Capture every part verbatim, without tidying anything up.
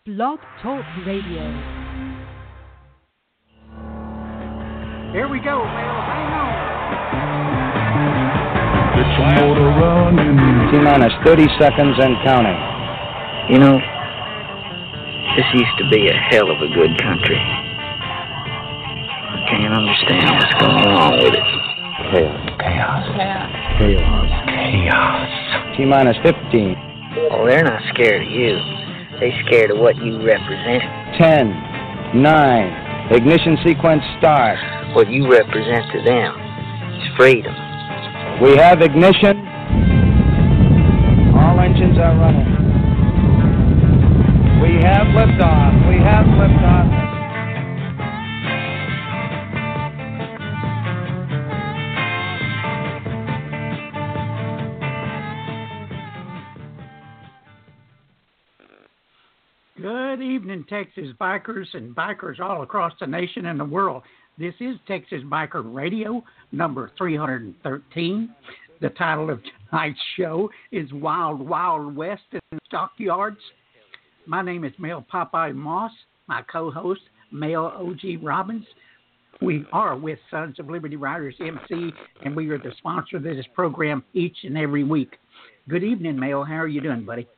Blog Talk Radio. Here we go, Mel. Hang on. Get some motor running. T-minus thirty seconds and counting. You know, this used to be a hell of a good country. I can't understand what's going on with it. Chaos. Chaos. Chaos. Chaos. T-minus fifteen. Oh, they're not scared of you. They're scared of what you represent. Ten. Nine. Ignition sequence start. What you represent to them is freedom. We have ignition. All engines are running. We have liftoff. We have liftoff. Good evening, Texas bikers and bikers all across the nation and the world. This is Texas Biker Radio, number three hundred thirteen. The title of tonight's show is Wild Wild West in the Stockyards. My name is Mel Popeye Moss, my co-host, Mel O G Robbins. We are with Sons of Liberty Riders M C, and we are the sponsor of this program each and every week. Good evening, Mel. How are you doing, buddy?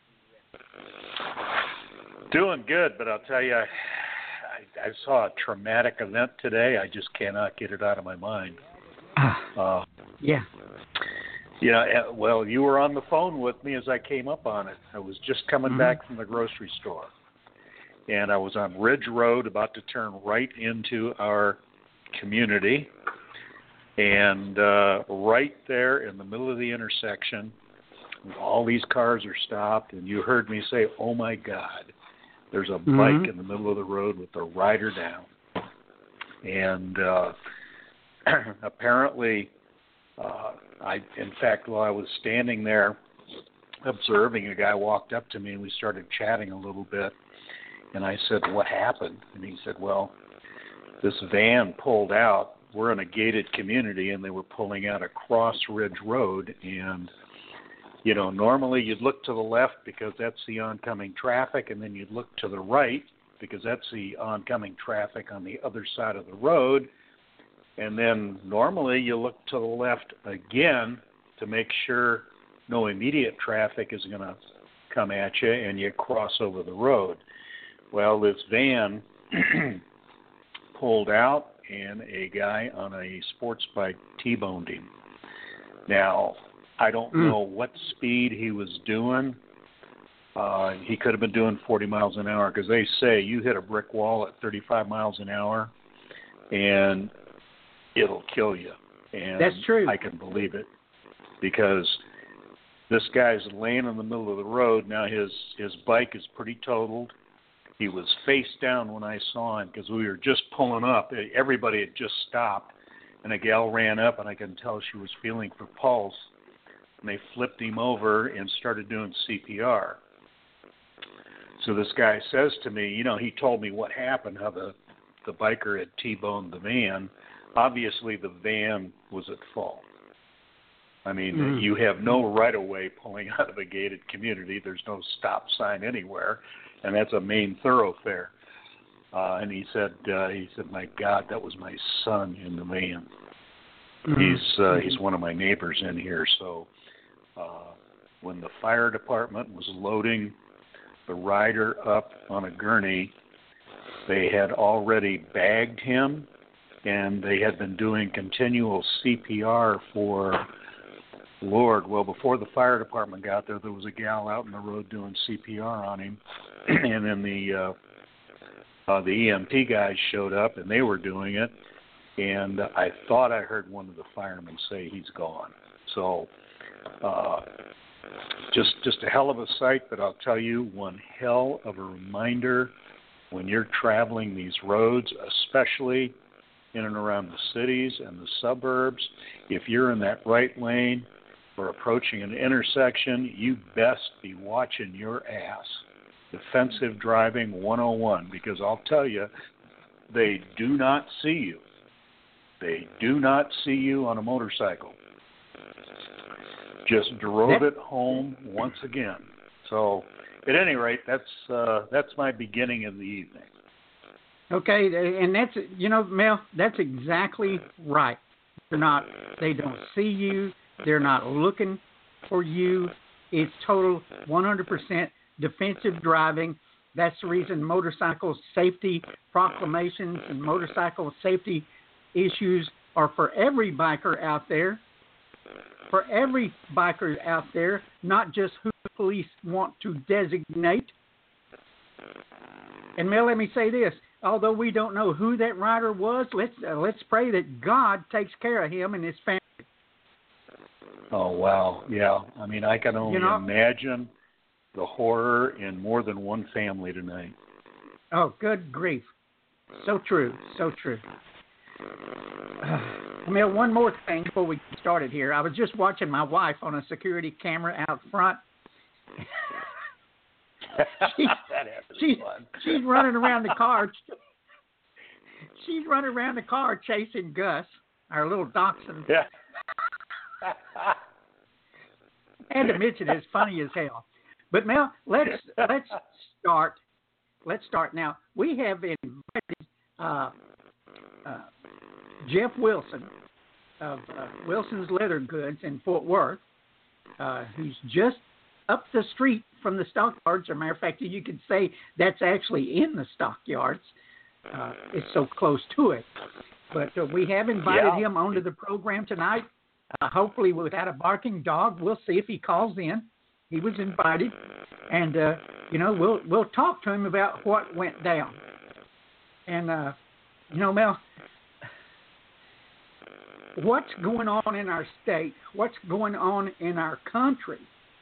Doing good, but I'll tell you, I, I, I saw a traumatic event today. I just cannot get it out of my mind. Uh, yeah. You know, well, you were on the phone with me as I came up on it. I was just coming Mm-hmm. back from the grocery store, and I was on Ridge Road about to turn right into our community, and uh, right there in the middle of the intersection, all these cars are stopped, and you heard me say, "Oh, my God." There's a bike mm-hmm. in the middle of the road with the rider down. And uh, apparently, uh, I, in fact, while I was standing there observing, a guy walked up to me and we started chatting a little bit. And I said, "What happened?" And he said, "Well, this van pulled out. We're in a gated community, and they were pulling out across Ridge Road. And you know, normally you'd look to the left because that's the oncoming traffic, and then you'd look to the right because that's the oncoming traffic on the other side of the road. And then normally you look to the left again to make sure no immediate traffic is going to come at you, and you cross over the road. Well, this van pulled out, and a guy on a sports bike T-boned him. Now, I don't mm. know what speed he was doing. Uh, he could have been doing forty miles an hour because they say you hit a brick wall at thirty-five miles an hour and it'll kill you. And That's true. I can believe it because this guy's laying in the middle of the road. Now his, his bike is pretty totaled. He was face down when I saw him because we were just pulling up. Everybody had just stopped, and a gal ran up, and I could tell she was feeling for pulse. And they flipped him over and started doing C P R. So this guy says to me, you know, he told me what happened, how the, the biker had T-boned the van. Obviously, the van was at fault. I mean, mm. you have no right-of-way pulling out of a gated community. There's no stop sign anywhere, and that's a main thoroughfare. Uh, and he said, uh, he said, "My God, that was my son in the van." Mm. He's uh, he's one of my neighbors in here, so. Uh, when the fire department was loading the rider up on a gurney, they had already bagged him, and they had been doing continual C P R for, Lord, well, before the fire department got there, there was a gal out in the road doing C P R on him, and then the uh, uh, the E M T guys showed up, and they were doing it, and I thought I heard one of the firemen say he's gone. So Uh, just just a hell of a sight, but I'll tell you, one hell of a reminder when you're traveling these roads, especially in and around the cities and the suburbs. If you're in that right lane or approaching an intersection, you best be watching your ass. Defensive driving one oh one, because I'll tell you, they do not see you. They do not see you on a motorcycle. Just drove it home once again. So at any rate, that's uh, that's my beginning of the evening. Okay, and that's, you know, Mel, that's exactly right. They're not, they don't see you. They're not looking for you. It's total one hundred percent defensive driving. That's the reason motorcycle safety proclamations and motorcycle safety issues are for every biker out there. For every biker out there, not just who the police want to designate. And Mel, let me say this. Although we don't know who that rider was, let's uh, let's pray that God takes care of him and his family. Oh, wow. Yeah. I mean, I can only you know, imagine the horror in more than one family tonight. Oh, good grief. So true. So true. Uh, Mel, one more thing before we get started here. I was just watching my wife on a security camera out front. She, she's, she's running around the car. She's running around the car chasing Gus, our little dachshund. Yeah. And to mention, it's funny as hell. But Mel, let's let's start. Let's start now. We have invited uh, uh, Jeff Wilson of uh, Wilson's Leather Goods in Fort Worth, uh, who's just up the street from the stockyards. As a matter of fact, you could say that's actually in the stockyards. Uh, it's so close to it. But uh, we have invited yeah. him onto the program tonight. Uh, hopefully without a barking dog. We'll see if he calls in. He was invited. And, uh, you know, we'll we'll talk to him about what went down. And, uh, you know, Mel, what's going on in our state, what's going on in our country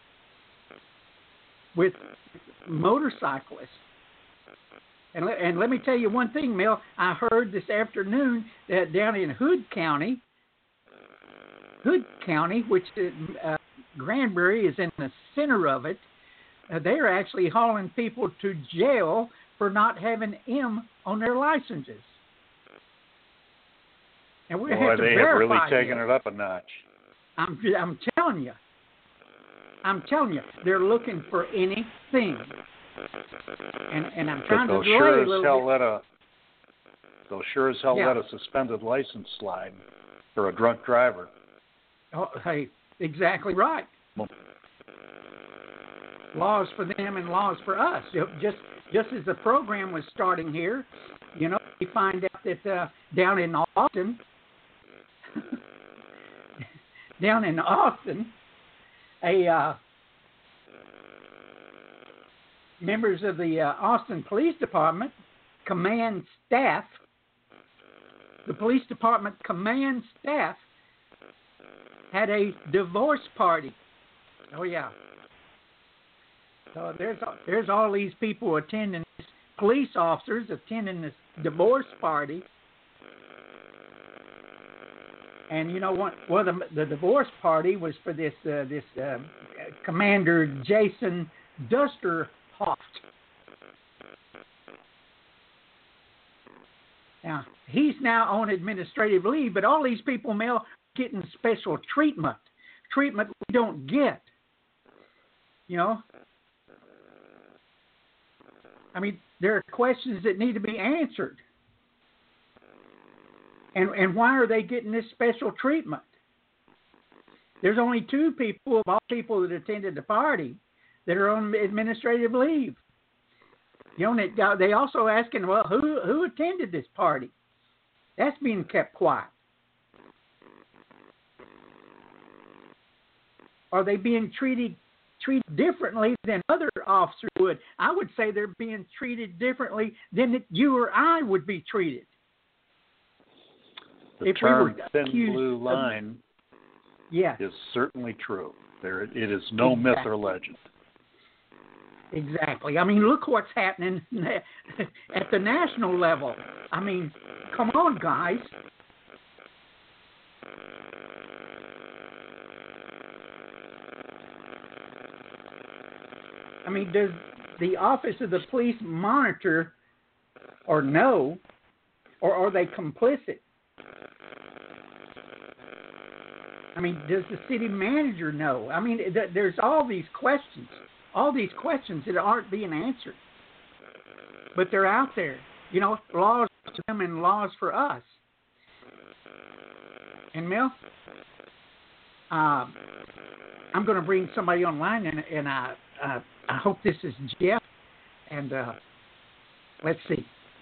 with motorcyclists. And let, and let me tell you one thing, Mel. I heard this afternoon that down in Hood County, Hood County, which uh, Granbury is in the center of it, uh, they're actually hauling people to jail for not having M on their licenses. And we Boy, have to they have really verify taken this. it up a notch. I'm I'm telling you. I'm telling you, they're looking for anything. And and I'm trying But to they'll delay sure a as little hell bit. let a they'll sure as hell Yeah. let a suspended license slide for a drunk driver. Oh, hey, exactly right. Well, Laws for them and laws for us. Just just as the program was starting here, you know, we find out that uh, down in Austin, down in Austin, a uh, members of the uh, Austin Police Department command staff, the police department command staff had a divorce party. Oh yeah. So there's there's all these people attending, this, police officers attending this divorce party. And you know what? Well, the, the divorce party was for this uh, this uh, Commander Jason Dusterhoft. Now he's now on administrative leave, but all these people, Mel, getting special treatment, treatment we don't get. You know. I mean, there are questions that need to be answered. And and why are they getting this special treatment? There's only two people of all people that attended the party that are on administrative leave. You know, they also asking, well, who who attended this party? That's being kept quiet. Are they being treated treated differently than other officers would? I would say they're being treated differently than that you or I would be treated. The if term we were thin accused blue of, line yeah. is certainly true. There, it is no Exactly. myth or legend. Exactly. I mean, look what's happening at the national level. I mean, come on, guys. I mean, does the Office of the Police monitor or know, or are they complicit? I mean, does the city manager know? I mean, th- there's all these questions, all these questions that aren't being answered, but they're out there. You know, laws for them and laws for us. And Mel, uh, I'm going to bring somebody online, and, and I, uh, I hope this is Jeff. And uh, let's see.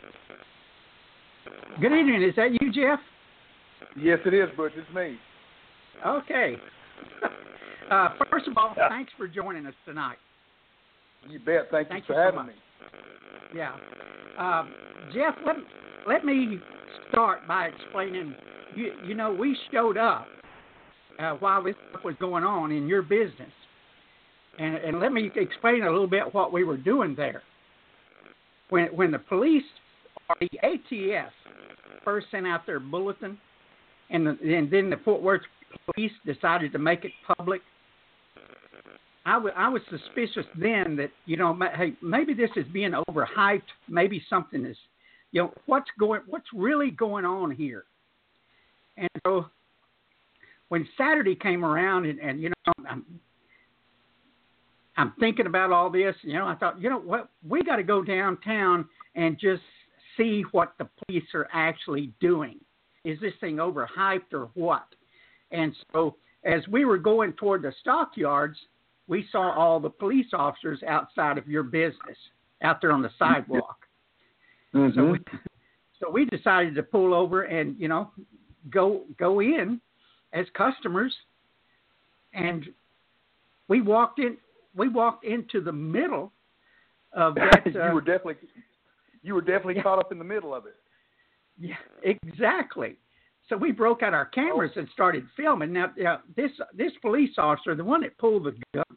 Good evening. Is that you, Jeff? Yes, it is, Butch. It's me. Okay. Uh, first of all, yeah. Thanks for joining us tonight. You bet. Thank, Thank you you for so having much. me. Yeah. Uh, Jeff, let, let me start by explaining, you, you know, we showed up uh, while this stuff was going on in your business. And, and let me explain a little bit what we were doing there. When, when the police, or the A T F, first sent out their bulletin, and, the, and then the Fort Worth police decided to make it public, I, w- I was suspicious then that, you know, hey, maybe this is being overhyped. Maybe something is, you know, what's going, what's really going on here? And so when Saturday came around, and, and you know, I'm, I'm thinking about all this, you know, I thought, you know what, we got to go downtown and just see what the police are actually doing. Is this thing overhyped or what? And so as we were going toward the stockyards, we saw all the police officers outside of your business, out there on the sidewalk. Mm-hmm. So, we, so we decided to pull over and, you know, go go in as customers, and we walked in. We walked into the middle of that. Uh, you were definitely, you were definitely yeah. caught up in the middle of it. Yeah, exactly. So we broke out our cameras and started filming. Now, now this this police officer, the one that pulled the gun,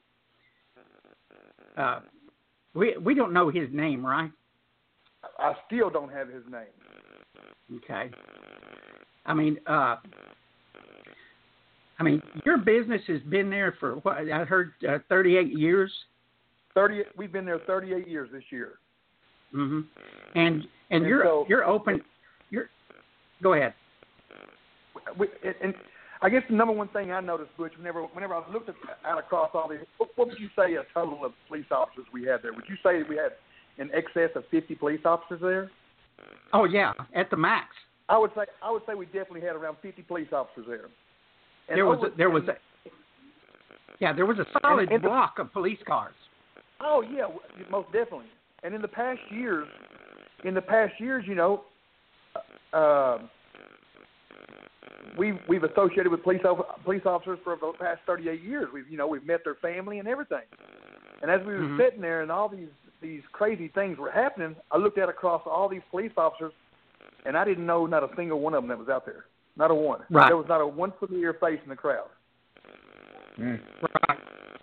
uh, we we don't know his name, right? I still don't have his name. Okay. I mean, uh, I mean, your business has been there for what I heard, uh, thirty-eight years. Thirty. We've been there thirty-eight years this year. Mm-hmm. And and, And you're so- you're open. You're go ahead. We, and I guess the number one thing I noticed, Butch, whenever whenever I looked at, out across all these, what, what would you say a total of police officers we had there? Would you say we had in excess of fifty police officers there? Oh yeah, at the max. I would say I would say we definitely had around fifty police officers there. And there was over, a, there was and, a, yeah there was a solid and, and the, block of police cars. Oh yeah, most definitely. And in the past years, in the past years, you know, uh, we've we've associated with police police officers for the past thirty-eight years. We've you know we've met their family and everything. And as we were Mm-hmm. sitting there and all these these crazy things were happening, I looked out across all these police officers, and I didn't know not a single one of them that was out there. Not a one. Right. There was not a one familiar face in the crowd. Mm. Right.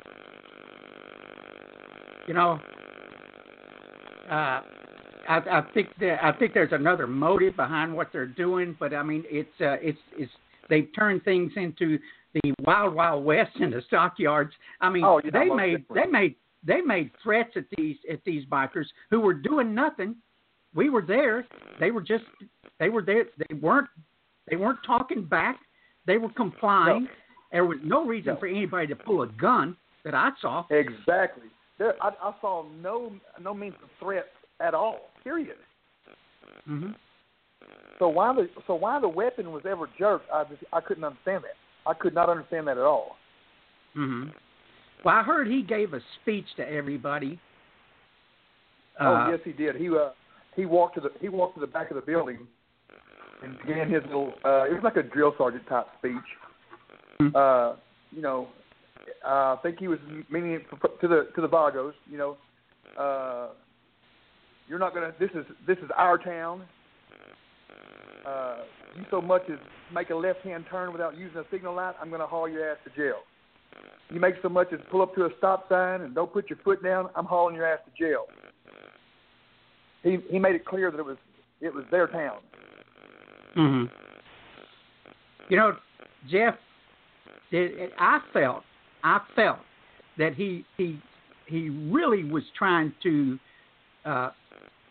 You know, uh, I, I think that I think there's another motive behind what they're doing, but I mean, it's uh, it's it's they've turned things into the wild wild west in the stockyards. I mean, oh, yeah, they most made definitely. they made they made threats at these at these bikers who were doing nothing. We were there. They were just they were there. They weren't they weren't talking back. They were complying. No. There was no reason No. for anybody to pull a gun that I saw. Exactly. There, I, I saw no no means of threat at all. Period. Mm-hmm. So why the so why the weapon was ever jerked? I just I couldn't understand that. I could not understand that at all. Mm-hmm. Well, I heard he gave a speech to everybody. Oh Uh, yes, he did. He uh, he walked to the he walked to the back of the building and began his little. Uh, it was like a drill sergeant type speech. Mm-hmm. Uh, you know, uh, I think he was meaning to the to the Vagos. You know, uh, you're not gonna. This is this is our town. Uh, you so much as make a left-hand turn without using a signal light, I'm going to haul your ass to jail. You make so much as pull up to a stop sign and don't put your foot down, I'm hauling your ass to jail. He he made it clear that it was it was their town. Mm-hmm. You know, Jeff, it, it, I felt I felt that he he he really was trying to uh,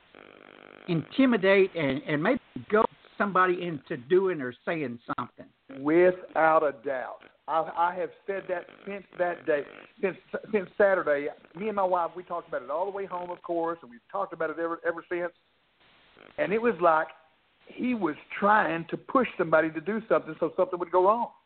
intimidate and, and maybe go somebody into doing or saying something. Without a doubt. I, I have said that since that day, since since Saturday. Me and my wife, we talked about it all the way home, of course, and we've talked about it ever ever since. And it was like he was trying to push somebody to do something so something would go wrong.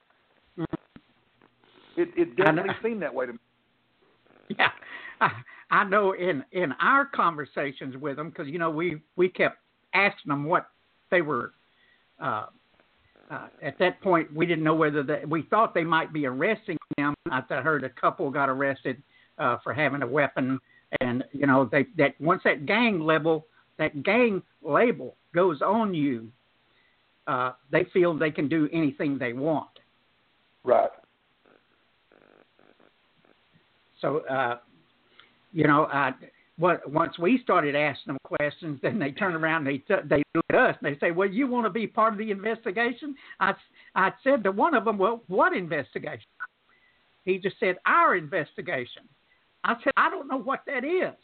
It, it definitely seemed that way to me. Yeah, I, I know in, in our conversations with them, because, you know, we, we kept asking them what they were, uh, uh, at that point, we didn't know whether they, we thought they might be arresting them. I heard a couple got arrested uh, for having a weapon. And, you know, they that once that gang level, that gang label goes on you, uh, they feel they can do anything they want. Right. So, uh, you know, I, what, once we started asking them questions, then they turn around and they, t- they look at us and they say, well, you want to be part of the investigation? I, I said to one of them, well, what investigation? He just said, our investigation. I said, I don't know what that is.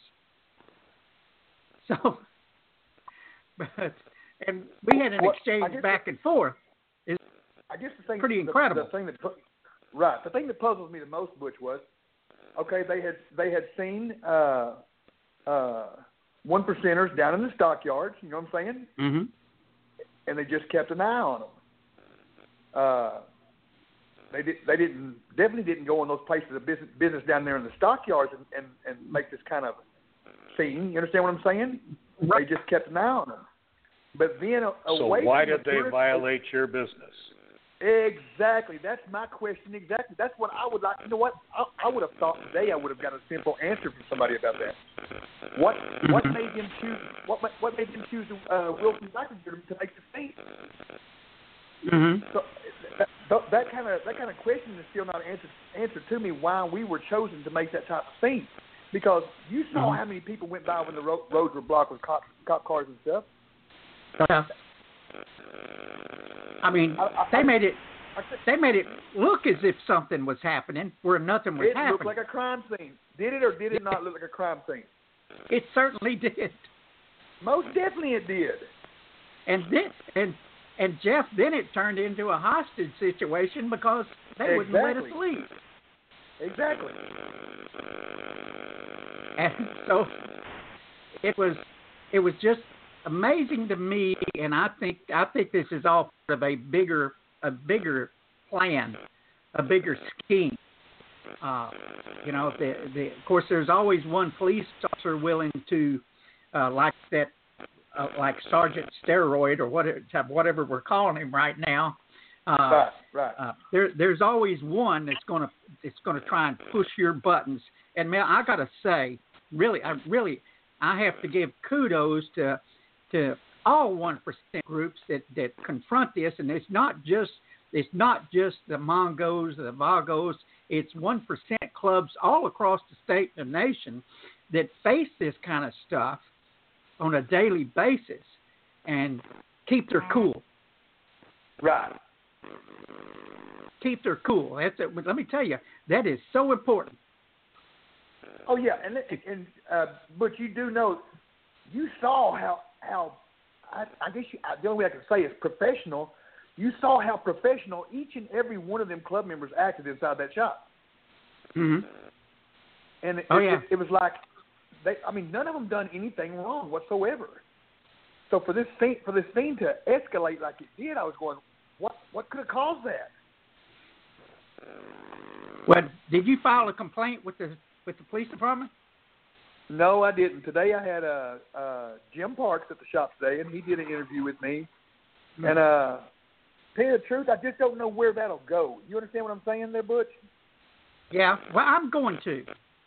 So, but, and we had an well, exchange back and forth. It's I guess the thing, pretty the, incredible. The thing that, right. The thing that puzzles me the most, Butch, was, okay, they had they had seen uh, uh, one percenters down in the stockyards. You know what I'm saying? Mm-hmm. And they just kept an eye on them. Uh, they did. They didn't definitely didn't go in those places of business, business down there in the stockyards and, and, and make this kind of scene. You understand what I'm saying? Right. They just kept an eye on them. But then a, so away why from did the they tourist, violate your business? Exactly. That's my question. Exactly. That's what I would like. You know what? I, I would have thought today I would have got a simple answer from somebody about that. What What made them choose? What ma- What made them choose uh, Wilson Biker to make the scene? Mm-hmm. So that, that kind of that kind of question is still not answered answered to me. Why we were chosen to make that type of scene? Because you saw mm-hmm. how many people went by when the ro- roads were blocked with cop, cop cars and stuff. Yeah. I mean, I, I, they made it. They made it look as if something was happening where nothing was it happening. It looked like a crime scene. Did it or did it not look like a crime scene? It certainly did. Most definitely, it did. And then, and and Jeff, then it turned into a hostage situation because they exactly. wouldn't let us leave. Exactly. And so it was. It was just amazing to me, and I think I think this is all part of a bigger a bigger plan, a bigger scheme. Uh, you know, the, the, of course, there's always one police officer willing to, uh, like that, uh, like Sergeant Steroid or whatever, whatever we're calling him right now. Uh, right, right. Uh, there, there's always one that's going to that's going to try and push your buttons. And man, I got to say, really, I really, I have to give kudos to. to all one percent groups that, that confront this, and it's not just it's not just the Mongos or the Vagos, it's one percent clubs all across the state and the nation that face this kind of stuff on a daily basis and keep their cool. Right. Keep their cool. That's it. Let me tell you, that is so important. Oh yeah, and and uh, but you do know, you saw how how. I, I guess you, the only way I can say is professional. You saw how professional each and every one of them club members acted inside that shop. Mm-hmm. And it, oh, it, yeah. it, it was like, they, I mean, none of them done anything wrong whatsoever. So for this thing, for this thing to escalate like it did, I was going, what what could have caused that? Well, did you file a complaint with the with the police department? No, I didn't. Today I had uh, uh, Jim Parks at the shop today, and he did an interview with me. Mm-hmm. And uh, tell you the truth, I just don't know where that'll go. You understand what I'm saying there, Butch? Yeah, well, I'm going to.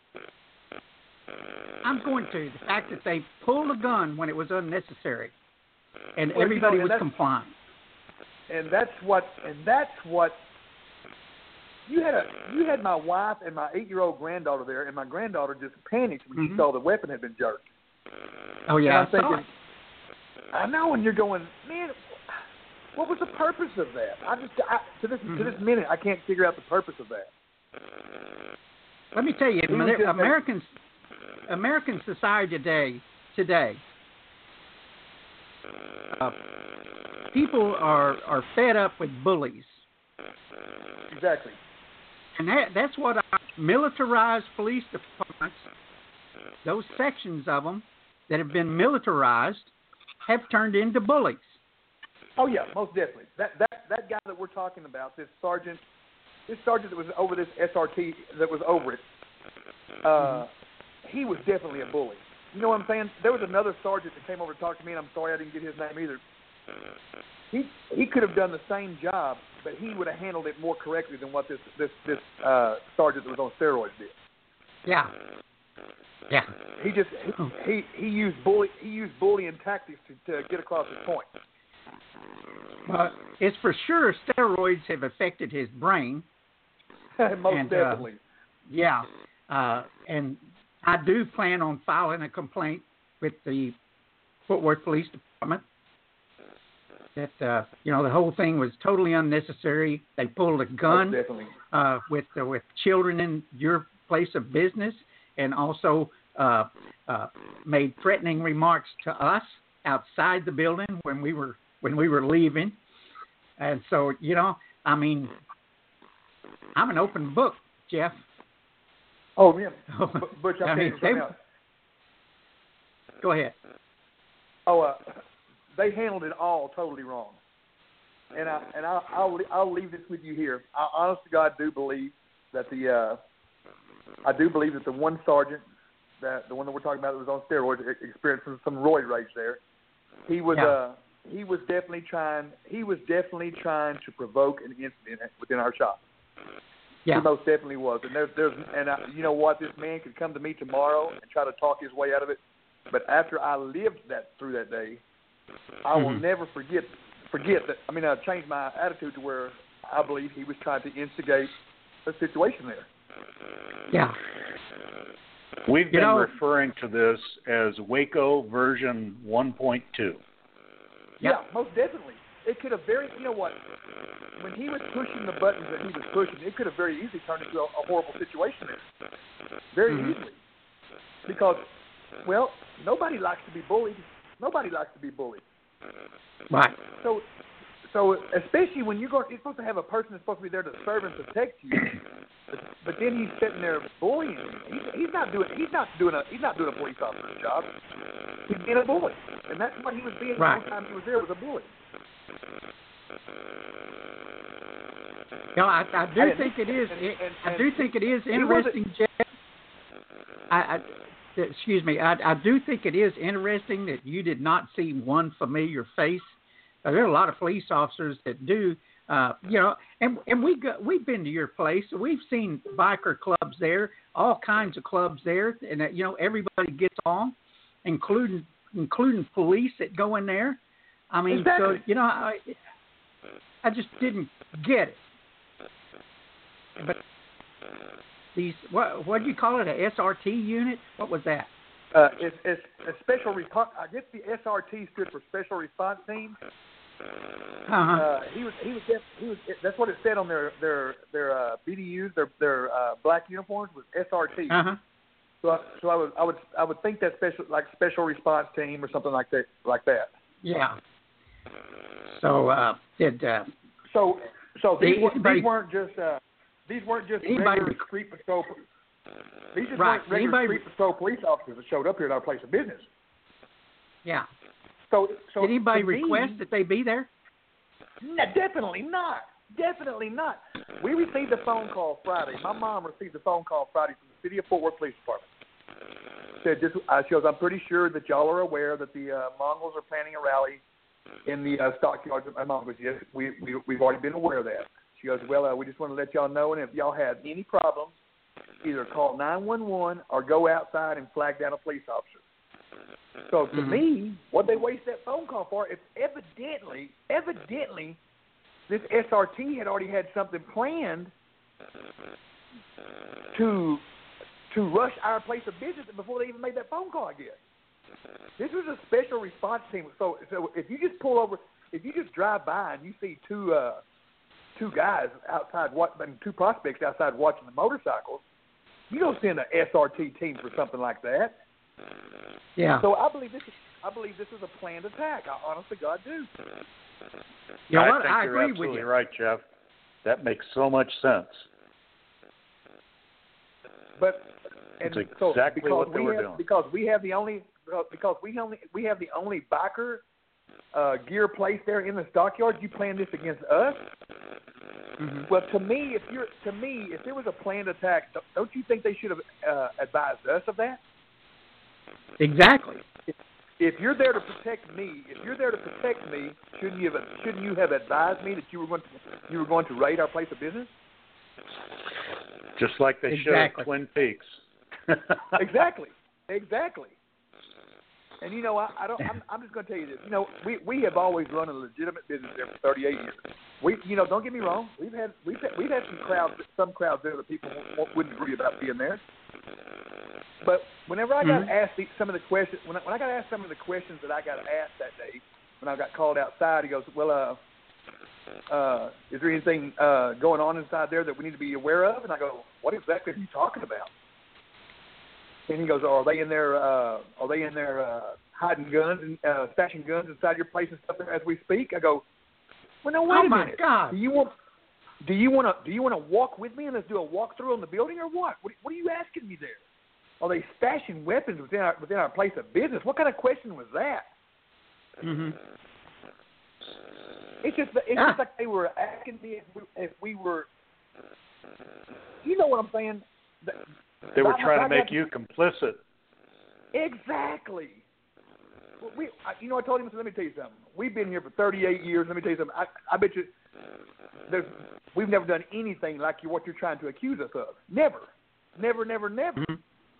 I'm going to. The fact that they pulled a gun when it was unnecessary, and well, everybody you know, and was complying. And that's what. And that's what. You had a you had my wife and my eight-year-old granddaughter there, and my granddaughter just panicked when mm-hmm. she saw the weapon had been jerked. Oh yeah, and I'm I thinking, I know, and you're going, man, what was the purpose of that? I just I, to this mm-hmm. to this minute, I can't figure out the purpose of that. Let me tell you, just, American American society today today uh, people are, are fed up with bullies. Exactly. And that, that's what our militarized police departments, those sections of them that have been militarized, have turned into bullies. Oh yeah, most definitely. That that that guy that we're talking about, this sergeant, this sergeant that was over this S R T that was over it, uh, mm-hmm. he was definitely a bully. You know what I'm saying? There was another sergeant that came over to talk to me, and I'm sorry I didn't get his name either. He he could have done the same job, but he would have handled it more correctly than what this this this uh, sergeant that was on steroids did. Yeah. Yeah. He just he he, he used bully he used bullying tactics to, to get across his point. Uh, it's for sure steroids have affected his brain. Most and, definitely. Uh, yeah. Uh, and I do plan on filing a complaint with the Fort Worth Police Department that, uh, you know, the whole thing was totally unnecessary. They pulled a gun uh, with uh, with children in your place of business, and also uh, uh, made threatening remarks to us outside the building when we were when we were leaving. And so, you know, I mean, I'm an open book, Jeff. Oh, yeah. Butch, I'll I tell mean, you something they, else. Go ahead. Oh, uh, they handled it all totally wrong. And I and I, I'll I'll leave this with you here. I honest to God do believe that the uh, I do believe that the one sergeant, that the one that we're talking about that was on steroids, experienced some roid rage there. He was yeah. uh, he was definitely trying he was definitely trying to provoke an incident within our shop. Yeah. He most definitely was. And there's there's and I, you know what, this man could come to me tomorrow and try to talk his way out of it. But after I lived that through that day, I will mm-hmm. never forget forget that. I mean, I changed my attitude to where I believe he was trying to instigate a situation there. Yeah. We've you been know, referring to this as Waco version one point two. Yeah, yeah, most definitely. It could have very, you know what, when he was pushing the buttons that he was pushing, it could have very easily turned into a, a horrible situation there. Very mm-hmm. easily. Because, well, nobody likes to be bullied. Nobody likes to be bullied. Right. So, so especially when you're going, you're supposed to have a person that's supposed to be there to serve and protect you, but, but then he's sitting there bullying. He's, he's not doing. He's not doing a. He's not doing a police officer's job. He's being a bully, and that's what he was being right. the whole time he was there, was a bully. You know, I, I do and, think it is. And, it, and, I do think it is he interesting, Jeff. I, I, excuse me. I, I do think it is interesting that you did not see one familiar face. Uh, there are a lot of police officers that do. Uh, you know, and and we go, we've been to your place. So we've seen biker clubs there, all kinds of clubs there, and uh, you know everybody gets on, including including police that go in there. I mean, exactly. so you know, I I just didn't get it. But these what what do you call it? A S R T unit? What was that? Uh, it's, it's a special response. I guess the S R T stood for Special Response Team. Uh-huh. Uh, he was he was he was that's what it said on their their their uh, B D Us, their their uh, black uniforms was S R T. Uh-huh. So I, so I would I would I would think that special like Special Response Team or something like that like that. Yeah. So uh, did uh, so so these, anybody, these weren't just uh, these weren't just anybody, regular street patrol. These just right. weren't regular anybody, street patrol police officers that showed up here at our place of business. Yeah. So, so did anybody me, request that they be there? No, definitely not. Definitely not. We received a phone call Friday. My mom received a phone call Friday from the City of Fort Worth Police Department. Said this. Uh, she goes, I'm pretty sure that y'all are aware that the uh, Mongols are planning a rally in the uh, stockyards. My mom goes, yes, we, we, we've already been aware of that. She goes, well, uh, we just want to let y'all know, and if y'all have any problems, either call nine one one or go outside and flag down a police officer. So to mm-hmm. me, what they waste that phone call for is evidently, evidently, this S R T had already had something planned to to rush our place of business before they even made that phone call, I guess. This was a special response team. So, so if you just pull over, if you just drive by and you see two uh, two guys outside, what, two prospects outside watching the motorcycles, you don't send an S R T team for something like that. Yeah. So I believe this is I believe this is a planned attack. I honestly, God do. You know I what? think I you're agree absolutely with you. right, Jeff. That makes so much sense. But and That's so exactly because what they we were have, doing. Because we have the only because we only we have the only biker uh, gear place there in the stockyard. You plan this against us? Mm-hmm. Well, to me, if you're to me, if there was a planned attack, don't- don't you think they should have uh, advised us of that? Exactly. If, if you're there to protect me, if you're there to protect me, shouldn't you have shouldn't you have advised me that you were going to you were going to raid our place of business? Just like they Exactly. showed at Twin Peaks. Exactly, exactly. And you know, I, I don't. I'm, I'm just going to tell you this. You know, we we have always run a legitimate business there for thirty-eight years. We, you know, don't get me wrong. We've had we've had, we've had some crowds, some crowds there that people wouldn't agree about being there. But whenever I got Mm-hmm. asked the, some of the questions, when I, when I got asked some of the questions that I got asked that day, when I got called outside, he goes, "Well, uh, uh, is there anything uh, going on inside there that we need to be aware of?" And I go, "What exactly are you talking about?" And he goes, oh, "Are they in there? Uh, are they in there uh, hiding guns and uh, stashing guns inside your place and stuff as we speak?" I go, "Well, no, wait Oh a my minute. God! Do you want? Do you want to? Do you want to walk with me and let's do a walkthrough on the building or what? What, what are you asking me there? Are they stashing weapons within our within our place of business? What kind of question was that?" Mm-hmm. It's just it's Ah. just like they were asking me if we, if we were. You know what I'm saying? They were I- trying I to make got- you complicit. Exactly. Well, we, I, you know, I told him, so let me tell you something. We've been here for thirty-eight years. Let me tell you something. I, I bet you there's, we've never done anything like you, what you're trying to accuse us of. Never. Never, never, never. Mm-hmm.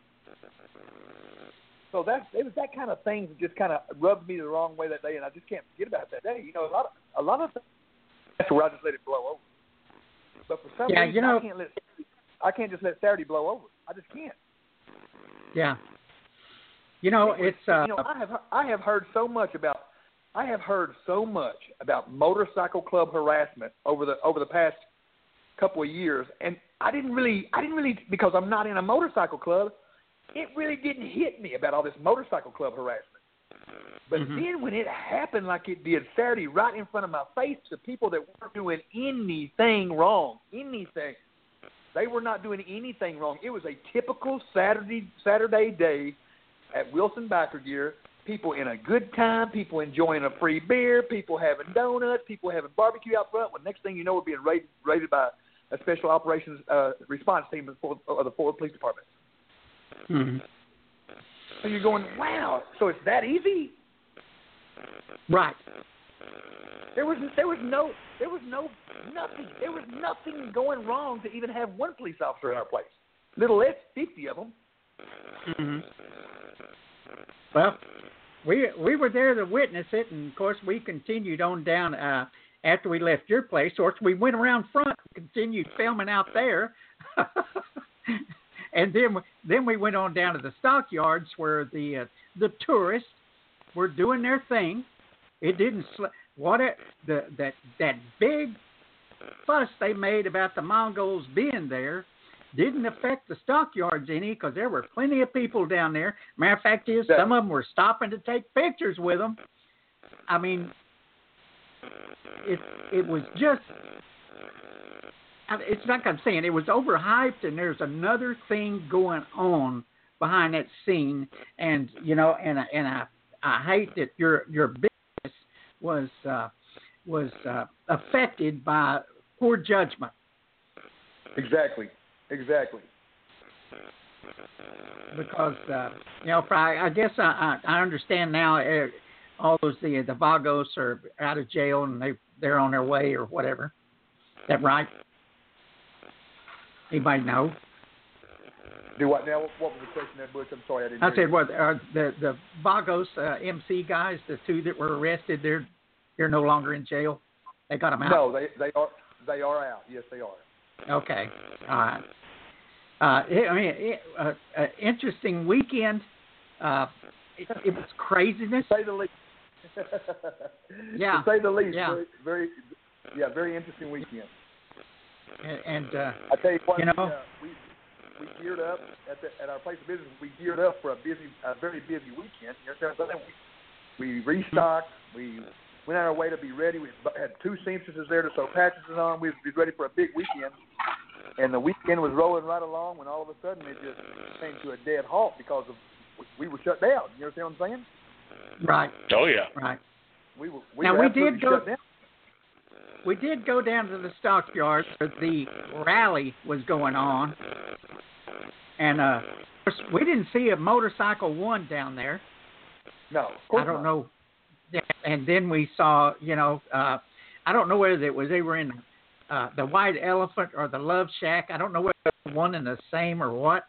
So that it was that kind of thing that just kind of rubbed me the wrong way that day, and I just can't forget about that day. You know, a lot of, a lot of things, that's where I just let it blow over. But for some Yeah, reason, you know- I can't let I can't just let Saturday blow over. I just can't. Yeah. You know, It was- it's uh, you know, I have I have heard so much about I have heard so much about motorcycle club harassment over the over the past couple of years, and I didn't really I didn't really because I'm not in a motorcycle club. It really didn't hit me about all this motorcycle club harassment. But Mhm. then when it happened like it did Saturday, right in front of my face, to people that weren't doing anything wrong, anything. They were not doing anything wrong. It was a typical Saturday Saturday day at Wilson Biker Gear. People in a good time, people enjoying a free beer, people having donuts, people having barbecue out front. Well, next thing you know, we're being raided, raided by a special operations uh, response team of the Ford, of the Ford Police Department. Mhm. So you're going, wow, so it's that easy? Right. There was there was no there was no nothing there was nothing going wrong to even have one police officer in our place. Little less fifty of them. Mm-hmm. Well, we we were there to witness it, and of course we continued on down uh, after we left your place. Of course, we went around front, and continued filming out there, and then then we went on down to the stockyards where the uh, the tourists were doing their thing. It didn't sl- what it, the that that big fuss they made about the Mongols being there didn't affect the stockyards any, because there were plenty of people down there. Matter of fact is, some of them were stopping to take pictures with them. I mean, it it was just, I mean, it's like I'm saying, it was overhyped, and there's another thing going on behind that scene, and you know, and I- and I I hate that your your business was uh, was uh, affected by poor judgment. Exactly. Exactly. Because uh, you know, for, I, I guess I, I I understand now. Uh, all those the the Vagos are out of jail and they they're on their way or whatever. Is that right? Anybody know? Do what now? What was the question there, Bush? I'm sorry, I didn't. I hear said, you. what are the the Vagos uh, M C guys, the two that were arrested? They're they're no longer in jail. They got them out. No, they they are they are out. Yes, they are. Okay. All right. Uh, it, I mean, it, uh, uh, interesting weekend. Uh, it, it was craziness. To say the least. Yeah. To say the least. Yeah. Very, very, yeah, very interesting weekend. And, and uh, I tell you what, you know, we, uh, we we geared up at the, at our place of business. We geared up for a busy, a very busy weekend. You know what I'm saying? We, we restocked. We went out our way to be ready. We had two seamstresses there to sew patches on. We was ready for a big weekend. And the weekend was rolling right along when all of a sudden it just came to a dead halt because of we were shut down. You understand what I'm saying? Right. Oh, yeah. Right. We were, we now, were we absolutely did go, shut down. We did go down to the stockyards where the rally was going on. And uh, of course, we didn't see a motorcycle one down there. No, of course I don't not. know. And then we saw, you know, uh, I don't know whether it was they were in uh, the White Elephant or the Love Shack. I don't know whether it was one and the same or what.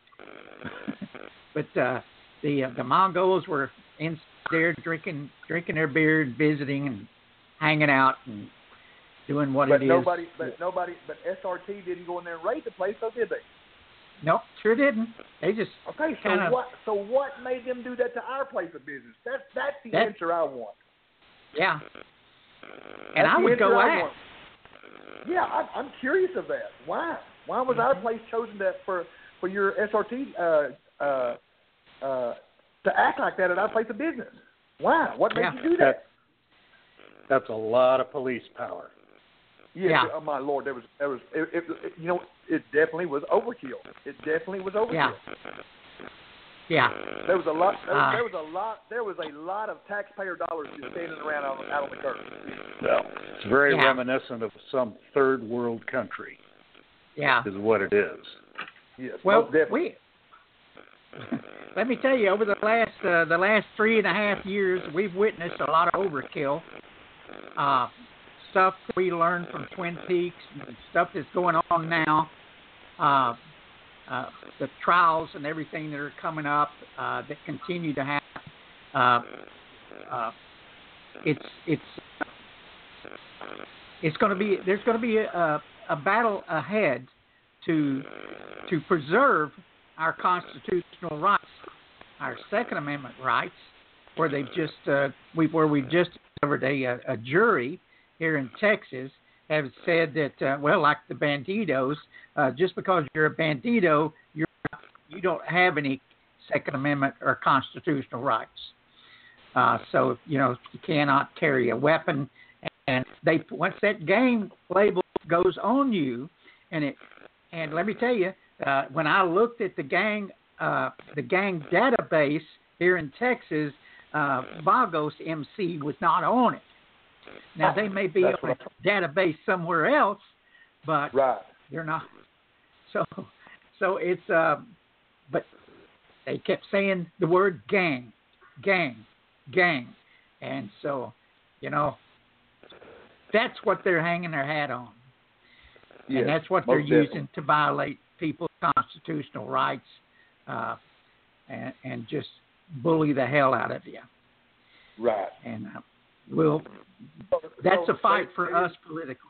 But uh, the uh, the Mongols were in there drinking drinking their beer and visiting and hanging out and doing what but it nobody, is. But nobody, but S R T didn't go in there and raid the place, so did they? Nope, sure didn't. They just okay. So kinda, what? So what made them do that to our place of business? That's that's the that, answer I want. Yeah. And that's I would go ask. Yeah, I, I'm curious of that. Why? Why was our place chosen to, for for your S R T uh, uh, uh, to act like that at our place of business? Why? What made yeah. you do that? That's a lot of police power. Yes, yeah. Oh my Lord, there was there was it, it, it, you know it definitely was overkill. It definitely was overkill. Yeah. Yeah. There was a lot. There, uh, there was a lot. There was a lot of taxpayer dollars just standing around out, out on the curb. Well, it's very yeah. reminiscent of some third world country. Yeah. Is what it is. Yes. Well, we. Let me tell you, over the last uh, the last three and a half years, we've witnessed a lot of overkill. Uh, stuff that we learned from Twin Peaks, and stuff that's going on now. Uh, uh, the trials and everything that are coming up uh, that continue to happen. Uh, uh, it's it's it's going to be there's going to be a, a battle ahead to to preserve our constitutional rights, our Second Amendment rights, where they've just uh, we where we've just discovered a, a jury here in Texas have said that uh, well, like the Bandidos, uh, just because you're a Bandito, you're you don't have any Second Amendment or constitutional rights. Uh, so you know you cannot carry a weapon, and they once that gang label goes on you, and it and let me tell you. Uh, when I looked at the gang, uh, the gang database here in Texas, uh, Vagos M C was not on it. Now they may be That's on right. a database somewhere else, but right. they're not. So, so it's. Uh, but they kept saying the word gang, gang, gang, and so you know that's what they're hanging their hat on, Yes, and that's what they're most using definitely. to violate people's constitutional rights, uh, and, and just bully the hell out of you. Right. And uh, we'll, that's a fight for us politically.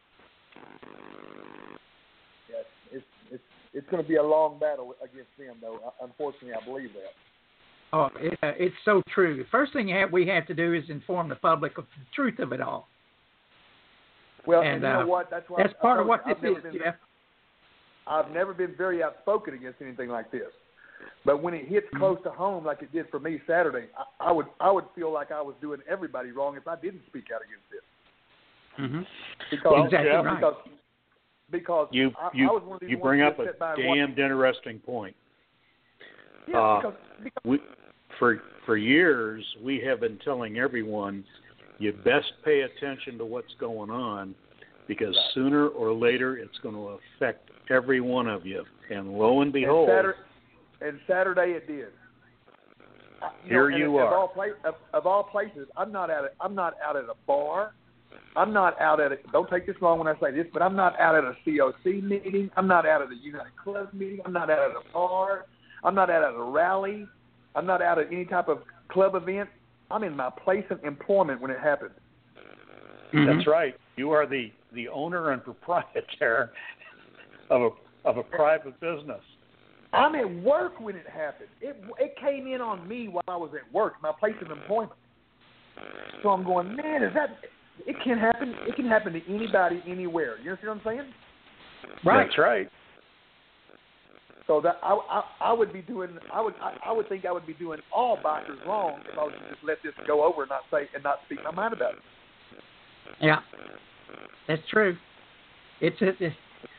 Yes, it's it's it's going to be a long battle against them, though. Unfortunately, I believe that. Oh, it, uh, it's so true. The first thing you have, we have to do is inform the public of the truth of it all. Well, and, and you know uh, what? That's why that's I, part I of what I've this is, been, Jeff. I've never been very outspoken against anything like this, but when it hits close to home, like it did for me Saturday, I, I would I would feel like I was doing everybody wrong if I didn't speak out against this. Mm-hmm. Because, Well, exactly Jeff, right. because because You I, you I was one of these you ones bring that up a sat by and watched- damned interesting point. Yeah, uh, because, because We for for years we have been telling everyone you best pay attention to what's going on because Right. sooner or later it's going to affect every one of you. And lo and and behold, Saturday, and Saturday it did. I- Here know, and you of are. All pla- of, of all places, I'm not at a, I'm not out at a bar. I'm not out at a, don't take this wrong when I say this, but I'm not out at a C O C meeting. I'm not out at a United Club meeting. I'm not out at a bar. I'm not out at a rally. I'm not out at any type of club event. I'm in my place of employment when it happened. Mm-hmm. that's right. You are the, the owner and proprietor of a of a private business. I'm at work when it happened. It it came in on me while I was at work, my place of employment. So I'm going, man, is that? It can happen. It can happen to anybody, anywhere. You understand what I'm saying? Right. That's right. So that I, I, I would be doing I would I, I would think I would be doing all bikers wrong if I was to just let this go over and not say and not speak my mind about it. Yeah, that's true. It's a, it's,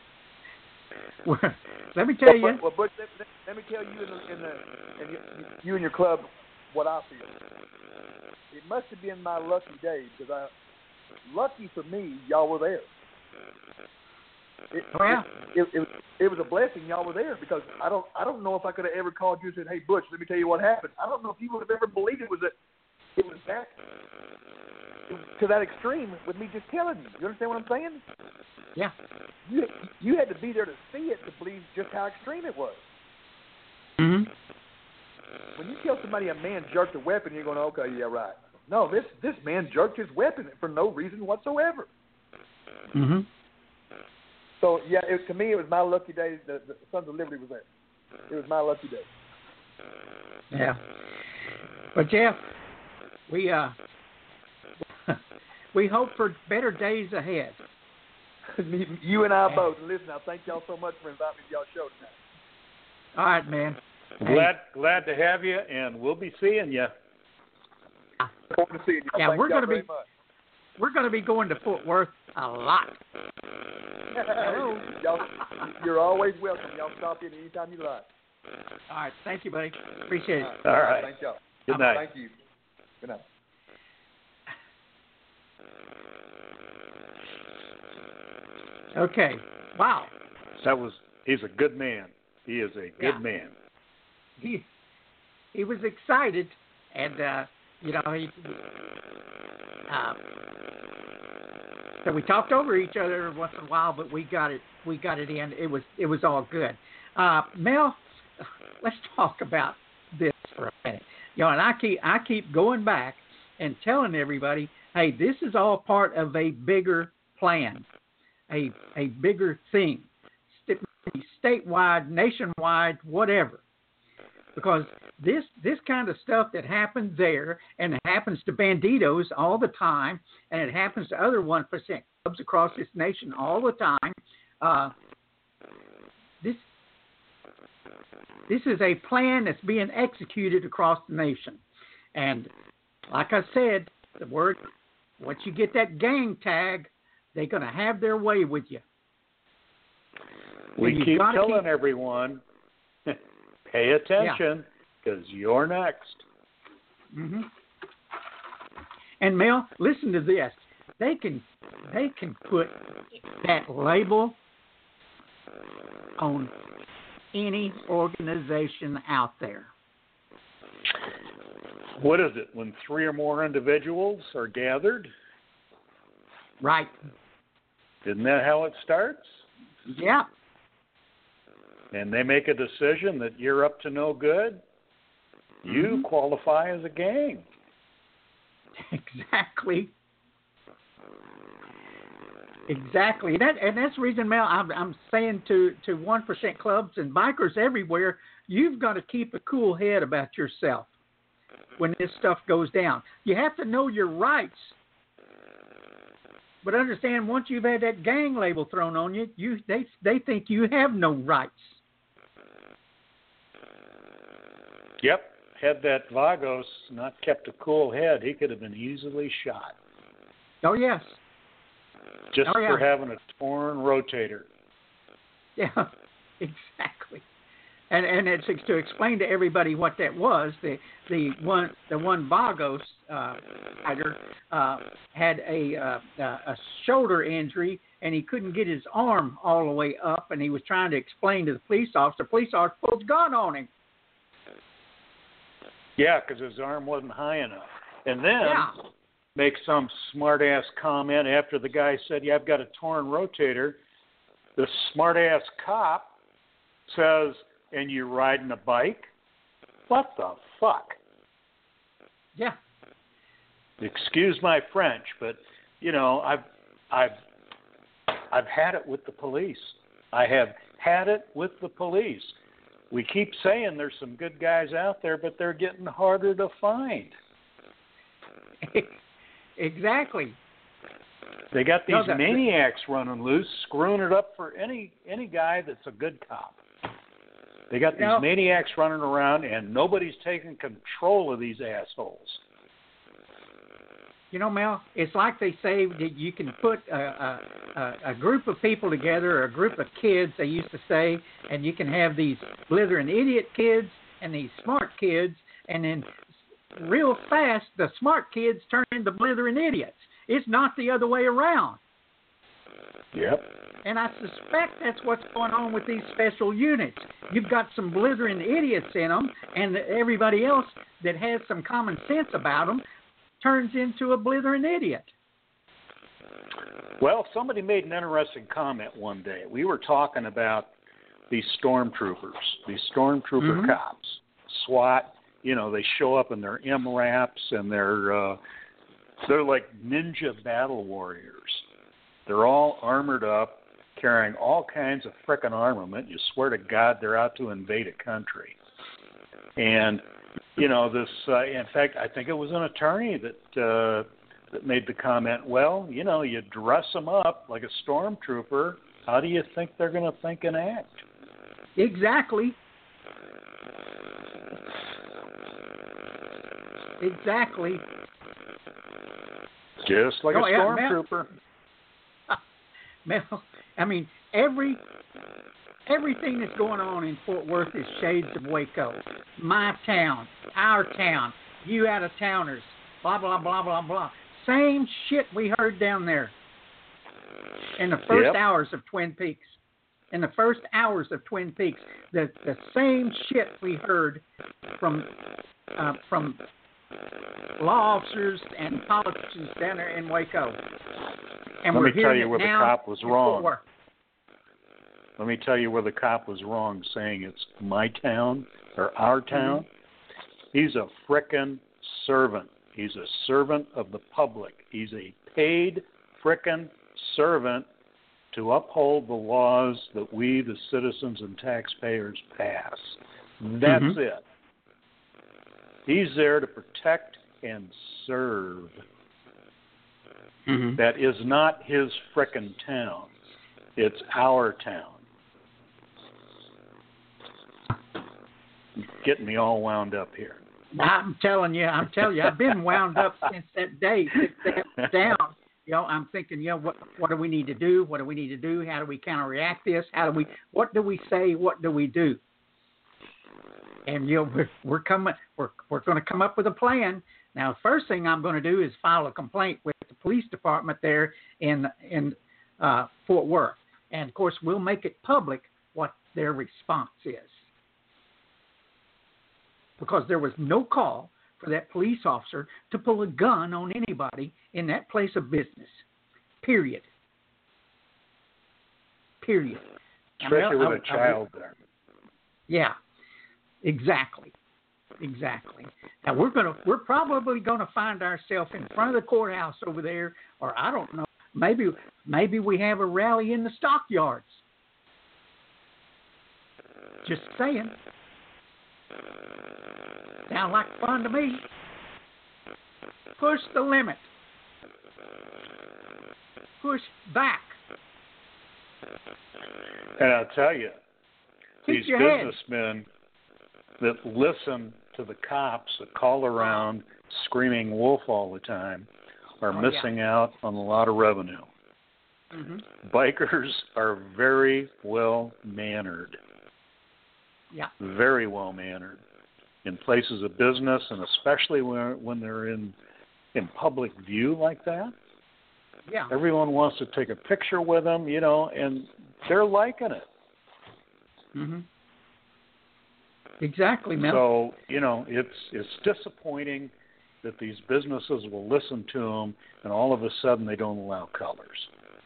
let me tell But, you. but, well, but let, let, let me tell you in the, in the in you, you and your club what I feel. It must have been my lucky day because I lucky for me y'all were there. It, Oh, yeah. it, it, it, it was a blessing y'all were there because I don't I don't know if I could have ever called you and said, hey Butch, let me tell you what happened. I don't know if you would have ever believed it was that it was that to that extreme with me just telling you. You understand what I'm saying? Yeah. You you had to be there to see it to believe just how extreme it was. hmm When you tell somebody a man jerked a weapon, you're going, okay, yeah, right. No, this this man jerked his weapon for no reason whatsoever. hmm So yeah, it, to me, it was my lucky day. The, the Sons of Liberty was there. It was my lucky day. Yeah. But Jeff, we uh we hope for better days ahead. You and I both. And listen, I thank y'all so much for inviting me to y'all's show tonight. All right, man. Glad glad to have you, and we'll be seeing you. Look forward to seeing you. Yeah, Thank we're y'all gonna very be- much. We're going to be going to Fort Worth a lot. y'all, you're always welcome. Y'all stop in anytime you like. All right. Thank you, buddy. Appreciate it. All right. Thank y'all. Good night. Thank you. Good night. Okay. Wow. That was he's a good man. He is a good Yeah. man. He he was excited, and uh, you know he. Uh, so we talked over each other once in a while, but we got it. We got it in. It was it was all good. Uh, Mel, let's talk about this for a minute. You know, and I keep I keep going back and telling everybody, hey, this is all part of a bigger plan, a a bigger thing, statewide, nationwide, whatever. Because this this kind of stuff that happens there, and it happens to banditos all the time, and it happens to other one percent clubs across this nation all the time. Uh, this this is a plan that's being executed across the nation, and like I said, the word once you get that gang tag, they're going to have their way with you. We And you've keep gotta telling keep- everyone, pay attention because you're next. Mm-hmm. And Mel, listen to this. They can they can put that label on any organization out there. What is it? When three or more individuals are gathered? Right. Isn't that how it starts? Yeah. And they make a decision that you're up to no good, you Mhm. qualify as a gang. Exactly. Exactly. That and that's the reason, Mel, I'm, I'm saying to, to one percent clubs and bikers everywhere, you've got to keep a cool head about yourself when this stuff goes down. You have to know your rights. But understand, once you've had that gang label thrown on you, you they they think you have no rights. Yep. Had that Vagos not kept a cool head, he could have been easily shot. Oh, yes. Just Oh, yeah. for having a torn rotator. Yeah, exactly. And and it's to explain to everybody what that was. The the one the one Vagos uh, fighter uh, had a uh, a shoulder injury, and he couldn't get his arm all the way up, and he was trying to explain to the police officer. The police officer pulled a gun on him. Yeah, because his arm wasn't high enough. And then Yeah. make some smart-ass comment after the guy said, yeah, I've got a torn rotator. The smart-ass cop says, and you're riding a bike? What the fuck? Yeah. Excuse my French, but, you know, I've, I've, I've had it with the police. I have had it with the police. We keep saying there's some good guys out there, but they're getting harder to find. Exactly. They got these No, that- maniacs running loose, screwing it up for any any guy that's a good cop. They got these Yep. maniacs running around, and nobody's taking control of these assholes. You know, Mel, it's like they say that you can put a, a, a, a group of people together, or a group of kids, they used to say, and you can have these blithering idiot kids and these smart kids, and then real fast, the smart kids turn into blithering idiots. It's not the other way around. Yep. And I suspect that's what's going on with these special units. You've got some blithering idiots in them, and everybody else that has some common sense about them turns into a blithering idiot. Well, somebody made an interesting comment one day. We were talking about these stormtroopers, these stormtrooper Mm-hmm. cops, SWAT. You know, they show up in their M RAPs, and they're uh, they're like ninja battle warriors. They're all armored up, carrying all kinds of frickin' armament. You swear to God they're out to invade a country. And, you know, this, uh, in fact, I think it was an attorney that uh, that made the comment, well, you know, you dress them up like a stormtrooper, how do you think they're going to think and act? Exactly. Exactly. Just like Oh, a yeah, stormtrooper. Mel, I mean, every everything that's going on in Fort Worth is shades of Waco. My town, our town, you out of towners, blah, blah, blah, blah, blah. Same shit we heard down there in the first Yep. hours of Twin Peaks. In the first hours of Twin Peaks, the the same shit we heard from uh, from law officers and politicians down there in Waco. And Let we're me tell hearing you it where the now cop was in Fort wrong. Worth. Let me tell you where the cop was wrong saying it's my town or our town. Mm-hmm. He's a frickin' servant. He's a servant of the public. He's a paid frickin' servant to uphold the laws that we, the citizens and taxpayers, pass. That's Mhm. it. He's there to protect and serve. Mm-hmm. That is not his frickin' town. It's our town. Getting me all wound up here. I'm telling you, I'm telling you, I've been wound up since that day, since that down. You know, I'm thinking, you know, what what do we need to do? What do we need to do? How do we counteract this? How do we? What do we say? What do we do? And you know, we're we're coming, we're we're going to come up with a plan. Now, the first thing I'm going to do is file a complaint with the police department there in in uh, Fort Worth, and of course, we'll make it public what their response is. Because there was no call for that police officer to pull a gun on anybody in that place of business. Period. Period. Especially Now, with I- a I- child there. Yeah, exactly, exactly. Now we're gonna, we're probably gonna find ourselves in front of the courthouse over there, or I don't know, maybe, maybe we have a rally in the stockyards. Just saying. Sound like fun to me. Push the limit. Push back. And I'll tell you, Keep these your head. businessmen that listen to the cops that call around screaming wolf all the time are Oh, yeah. missing out on a lot of revenue. Mm-hmm. Bikers are very well mannered. Yeah. Very well mannered in places of business, and especially when when they're in in public view like that. Yeah. Everyone wants to take a picture with them, you know, and they're liking it. Mm-hmm. Exactly, Mel. So, you know, it's it's disappointing that these businesses will listen to them, and all of a sudden they don't allow colors.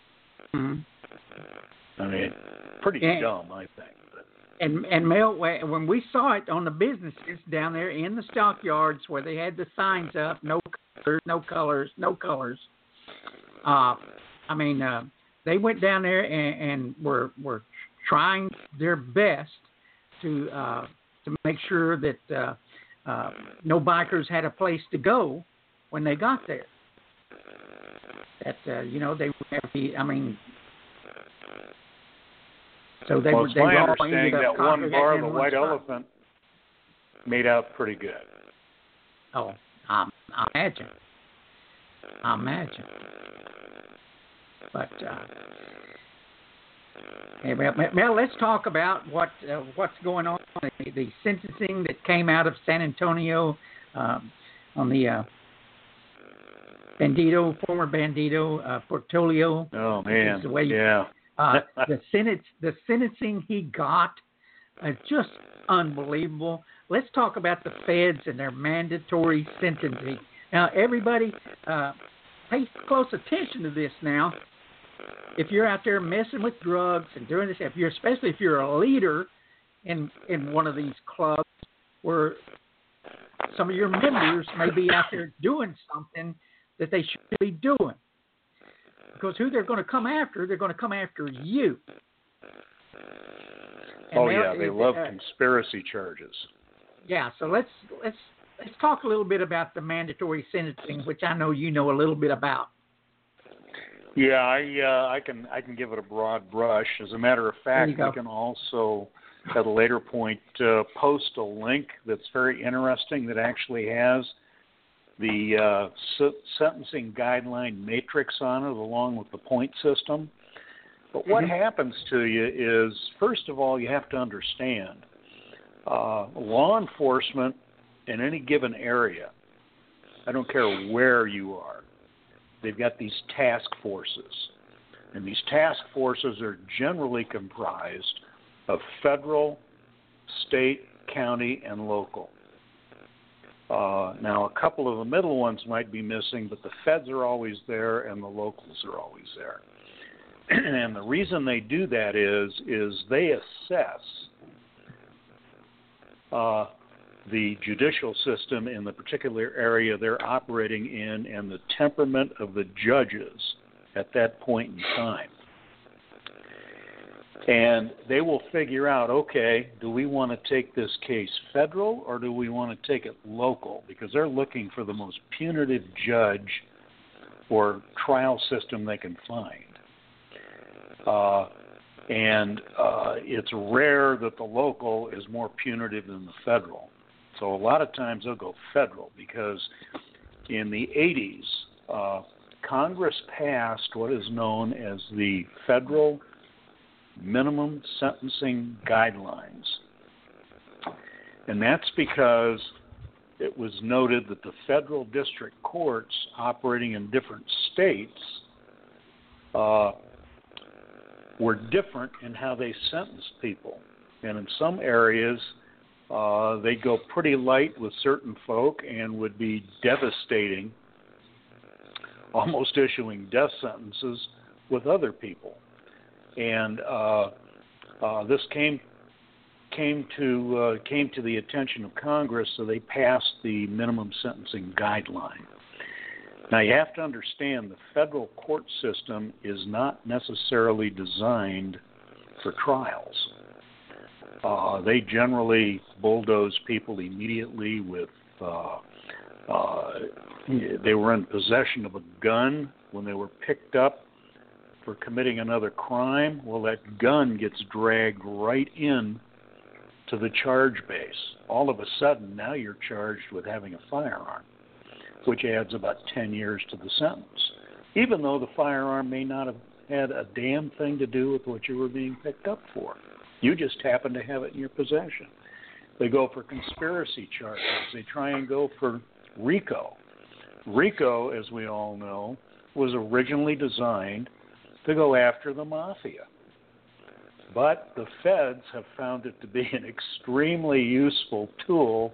Mm-hmm. I mean, pretty Yeah. dumb, I think. And and Mel, when we saw it on the businesses down there in the stockyards where they had the signs up, no colors, no colors, no colors. Uh, I mean, uh, they went down there and, and were were trying their best to uh, to make sure that uh, uh, no bikers had a place to go when they got there. That uh, you know they would have the, I mean. So they well, were. it's They my all understanding ended up that one conquering bar, in the one White spot. Elephant, made out pretty good. Oh, I, I imagine. I imagine. But uh, hey, well, well, let's talk about what uh, what's going on. The, the sentencing that came out of San Antonio um, on the uh, Bandito, former Bandito uh, Portolio. Oh man, the way you, yeah. uh, the sentence, the sentencing he got, is just unbelievable. Let's talk about the feds and their mandatory sentencing. Now, everybody, uh, pay close attention to this now. If you're out there messing with drugs and doing this, if you're, especially if you're a leader in in one of these clubs where some of your members may be out there doing something that they should be doing, because who they're going to come after, they're going to come after you. And oh yeah, they love uh, conspiracy charges. Yeah, so let's let's let's talk a little bit about the mandatory sentencing, which I know you know a little bit about. Yeah, I uh, I can I can give it a broad brush. As a matter of fact, we can also at a later point uh, post a link that's very interesting that actually has the uh, s- sentencing guideline matrix on it, along with the point system. But what mm-hmm. happens to you is, first of all, you have to understand uh, law enforcement in any given area. I don't care where you are. They've got these task forces, and these task forces are generally comprised of federal, state, county, and local. Uh, now, a couple of the middle ones might be missing, but the feds are always there and the locals are always there. And the reason they do that is, is they assess uh, the judicial system in the particular area they're operating in and the temperament of the judges at that point in time. And they will figure out, okay, do we want to take this case federal or do we want to take it local? Because they're looking for the most punitive judge or trial system they can find. Uh, and uh, it's rare that the local is more punitive than the federal. So a lot of times they'll go federal because in the eighties, uh, Congress passed what is known as the Federal Minimum Sentencing Guidelines. And that's because it was noted that the federal district courts operating in different states uh, were different in how they sentenced people. And in some areas, uh, they'd go pretty light with certain folk and would be devastating, almost issuing death sentences with other people. And uh, uh, this came came to uh, came to the attention of Congress, so they passed the minimum sentencing guideline. Now, you have to understand the federal court system is not necessarily designed for trials. Uh, they generally bulldoze people immediately with, uh, uh, they were in possession of a gun when they were picked up for committing another crime. Well, that gun gets dragged right in to the charge base. All of a sudden, now you're charged with having a firearm, which adds about ten years to the sentence, even though the firearm may not have had a damn thing to do with what you were being picked up for. You just happen to have it in your possession. They go for conspiracy charges. They try and go for RICO. RICO, as we all know, was originally designed to go after the mafia. But the feds have found it to be an extremely useful tool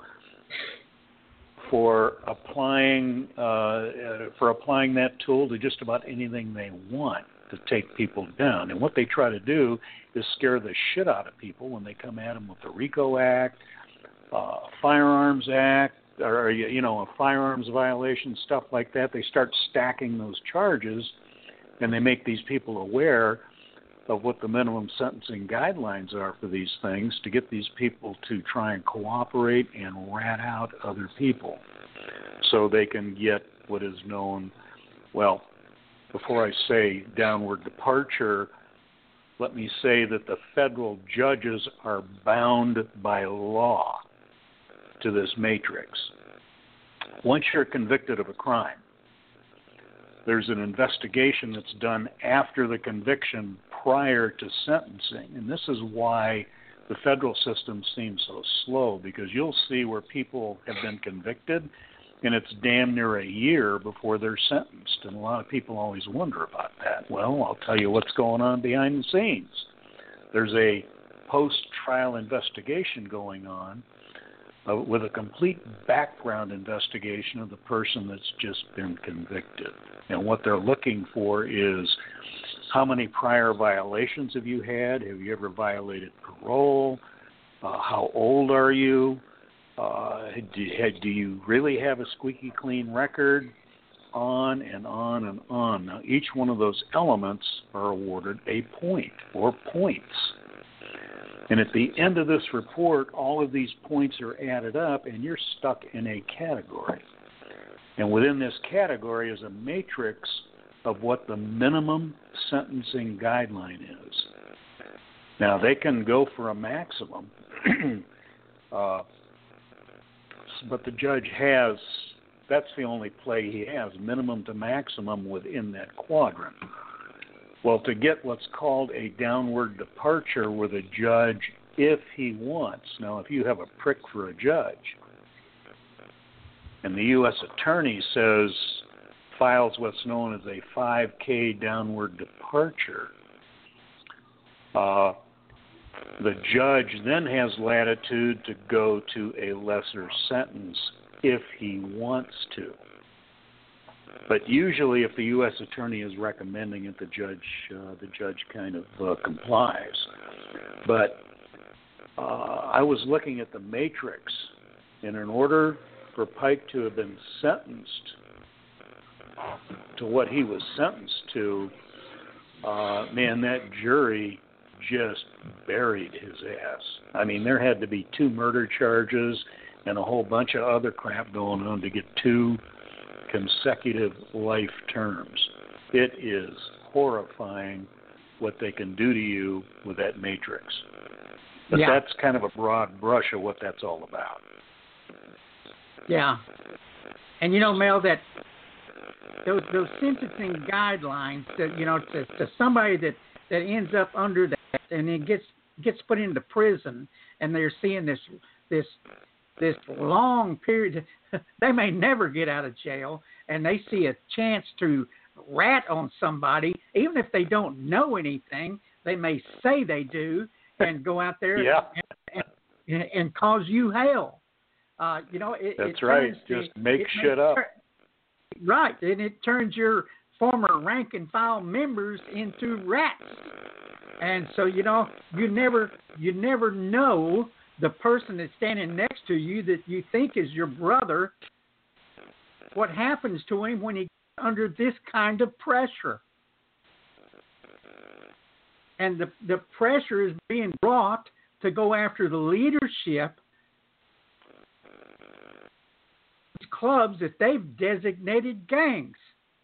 for applying uh, for applying that tool to just about anything they want to take people down. And what they try to do is scare the shit out of people when they come at them with the RICO Act, uh, Firearms Act, or, you know, a firearms violation, stuff like that. They start stacking those charges, and they make these people aware of what the minimum sentencing guidelines are for these things to get these people to try and cooperate and rat out other people so they can get what is known, well, before I say downward departure, let me say that the federal judges are bound by law to this matrix. Once you're convicted of a crime, there's an investigation that's done after the conviction prior to sentencing. And this is why the federal system seems so slow, because you'll see where people have been convicted and it's damn near a year before they're sentenced. And a lot of people always wonder about that. Well, I'll tell you what's going on behind the scenes. There's a post-trial investigation going on uh, with a complete background investigation of the person that's just been convicted. And what they're looking for is, how many prior violations have you had? Have you ever violated parole? Uh, how old are you? Uh, do, do you really have a squeaky clean record? On and on and on. Now, each one of those elements are awarded a point or points. And at the end of this report, all of these points are added up, and you're stuck in a category. And within this category is a matrix of what the minimum sentencing guideline is. Now, they can go for a maximum, uh, but the judge has, that's the only play he has, minimum to maximum within that quadrant. Well, to get what's called a downward departure with a judge, if he wants, now if you have a prick for a judge, and the U S attorney says, files what's known as a five K downward departure, uh, the judge then has latitude to go to a lesser sentence if he wants to. But usually if the U S attorney is recommending it, the judge uh, the judge kind of uh, complies. But uh, I was looking at the matrix, and in order for Pike to have been sentenced to what he was sentenced to, uh, man, that jury just buried his ass. I mean, there had to be two murder charges and a whole bunch of other crap going on to get two consecutive life terms. It is horrifying what they can do to you with that matrix. But yeah. that's kind of a broad brush of what that's all about. Yeah. And you know, Mel, that those those sentencing guidelines that, you know, to, to somebody that, that ends up under that and then gets gets put into prison, and they're seeing this this this long period, they may never get out of jail, and they see a chance to rat on somebody, even if they don't know anything, they may say they do, and go out there yeah. and, and, and cause you hell. Uh, you know, it, That's it right. turns, Just make it shit up. Right, and it turns your former rank and file members into rats. And so, you know, you never you never know the person that's standing next to you that you think is your brother, what happens to him when he gets under this kind of pressure. And the the pressure is being brought to go after the leadership of clubs that they've designated gangs.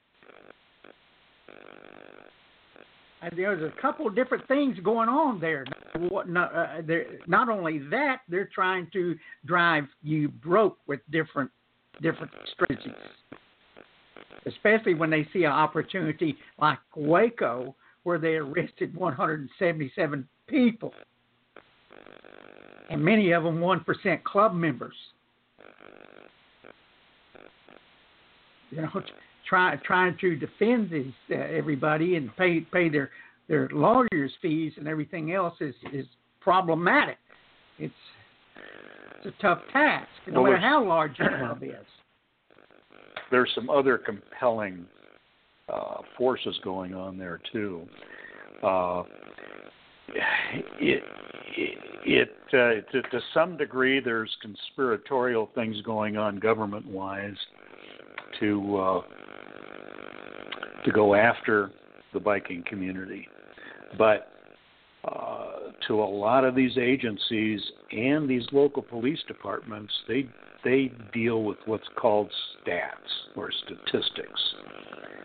And there's a couple of different things going on there. Not, uh, not only that, they're trying to drive you broke with different different strategies. Especially when they see an opportunity like Waco, where they arrested one hundred seventy-seven people, and many of them one percent club members. You know, try, trying to defend these uh, everybody and pay pay their, their lawyers' fees and everything else is, is problematic. It's it's a tough task, no well, matter how large your club is. There's some other compelling uh, forces going on there too. Uh, it, it, it uh, to, to some degree, there's conspiratorial things going on government-wise to uh, to go after the biking community, but uh, to a lot of these agencies and these local police departments, they they deal with what's called stats or statistics.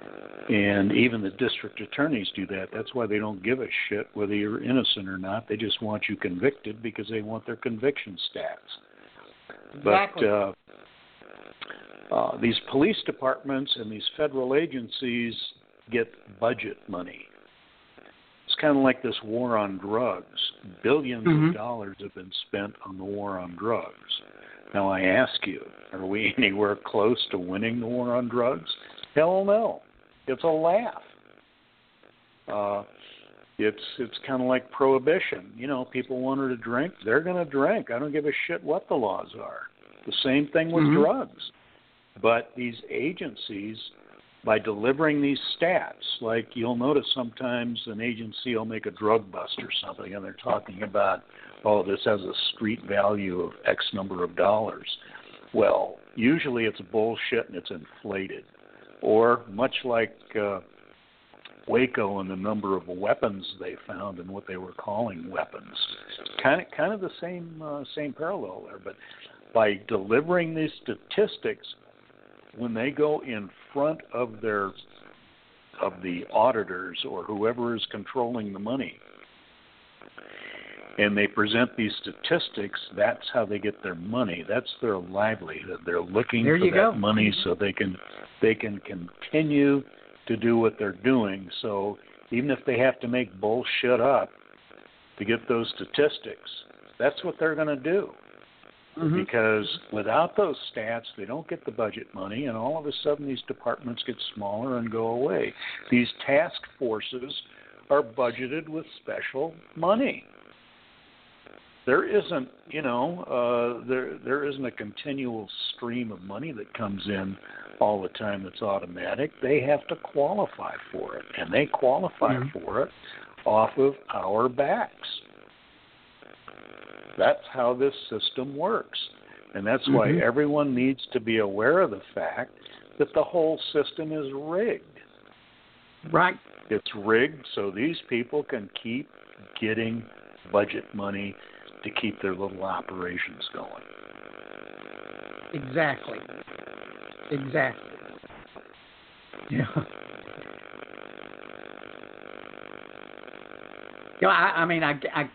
And even the district attorneys do that. That's why they don't give a shit whether you're innocent or not. They just want you convicted because they want their conviction stats. Exactly. But uh, uh, these police departments and these federal agencies get budget money. It's kind of like this war on drugs. Billions mm-hmm. of dollars have been spent on the war on drugs. Now I ask you, are we anywhere close to winning the war on drugs? Hell no. It's a laugh. Uh, it's it's kind of like prohibition. You know, people wanted to drink, they're going to drink. I don't give a shit what the laws are. The same thing with mm-hmm. drugs. But these agencies, by delivering these stats, like you'll notice sometimes an agency will make a drug bust or something, and they're talking about, oh, this has a street value of X number of dollars. Well, usually it's bullshit and it's inflated. Or much like uh, Waco and the number of weapons they found and what they were calling weapons, kind of kind of the same uh, same parallel there. But by delivering these statistics, when they go in front of their of the auditors or whoever is controlling the money, and they present these statistics, that's how they get their money. That's their livelihood. They're looking there for you that go. money so they can they can continue to do what they're doing. So even if they have to make bullshit up to get those statistics, that's what they're going to do. Mm-hmm. Because without those stats, they don't get the budget money, and all of a sudden these departments get smaller and go away. These task forces are budgeted with special money. There isn't, you know, uh, there there isn't a continual stream of money that comes in all the time that's automatic. They have to qualify for it, and they qualify mm-hmm. for it off of our backs. That's how this system works, and that's mm-hmm. why everyone needs to be aware of the fact that the whole system is rigged. Right. It's rigged so these people can keep getting budget money to keep their little operations going. Exactly. Exactly. Yeah. You know, I, I mean, I, I,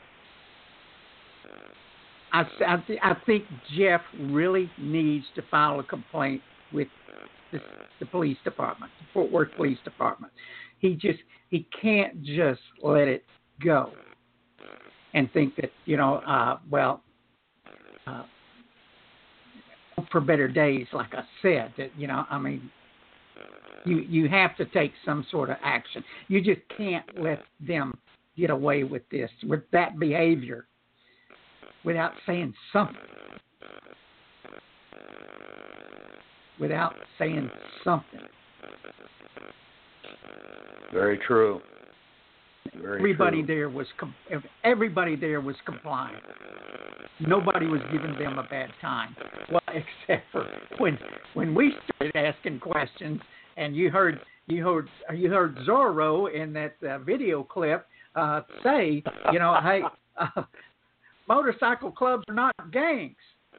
I, I, th- I think Jeff really needs to file a complaint with the, the police department, the Fort Worth Police Department. He just, he can't just let it go and think that, you know, uh, well, uh, for better days, like I said, that, you know, I mean, you you have to take some sort of action. You just can't let them get away with this, with that behavior, without saying something. Without saying something. Very true. Very everybody true. there was com- everybody there was compliant. Nobody was giving them a bad time. Well, except for when when we started asking questions, and you heard you heard you heard Zorro in that uh, video clip uh, say, you know, hey, uh, motorcycle clubs are not gangs.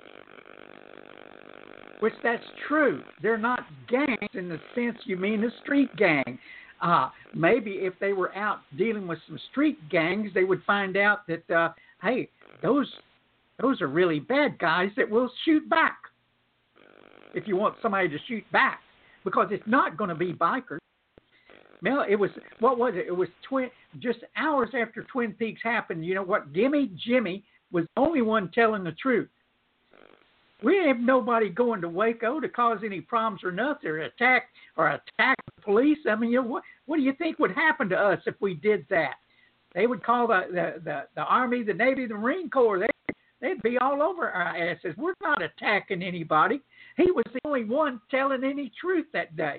Which that's true. They're not gangs in the sense you mean a street gang. Uh, maybe if they were out dealing with some street gangs, they would find out that, uh, hey, those those are really bad guys that will shoot back. If you want somebody to shoot back, because it's not going to be bikers. Mel, it was what was it? It was twin. Just hours after Twin Peaks happened. You know what? Gimme Jimmy was the only one telling the truth. We didn't have nobody going to Waco to cause any problems or nothing, or attack or attack the police. I mean, you know, what what do you think would happen to us if we did that? They would call the the, the, the Army, the Navy, the Marine Corps. They they'd be all over our asses. We're not attacking anybody. He was the only one telling any truth that day.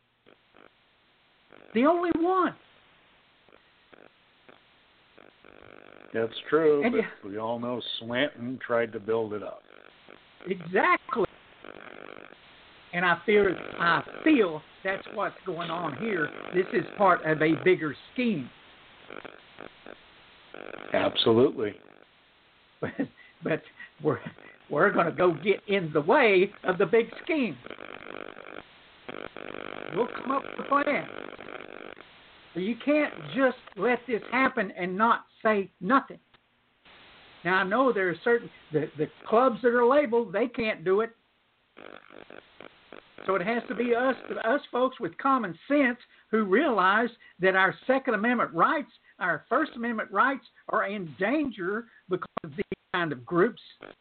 The only one. That's true, And but you, we all know Swanton tried to build it up. Exactly. And I feel I feel that's what's going on here. This is part of a bigger scheme. Absolutely. But, but we're we're going to go get in the way of the big scheme. We'll come up with a plan. You can't just let this happen and not say nothing. Now, I know there are certain, the, the clubs that are labeled, they can't do it. So it has to be us, us folks with common sense who realize that our Second Amendment rights, our First Amendment rights are in danger because of these kind of groups.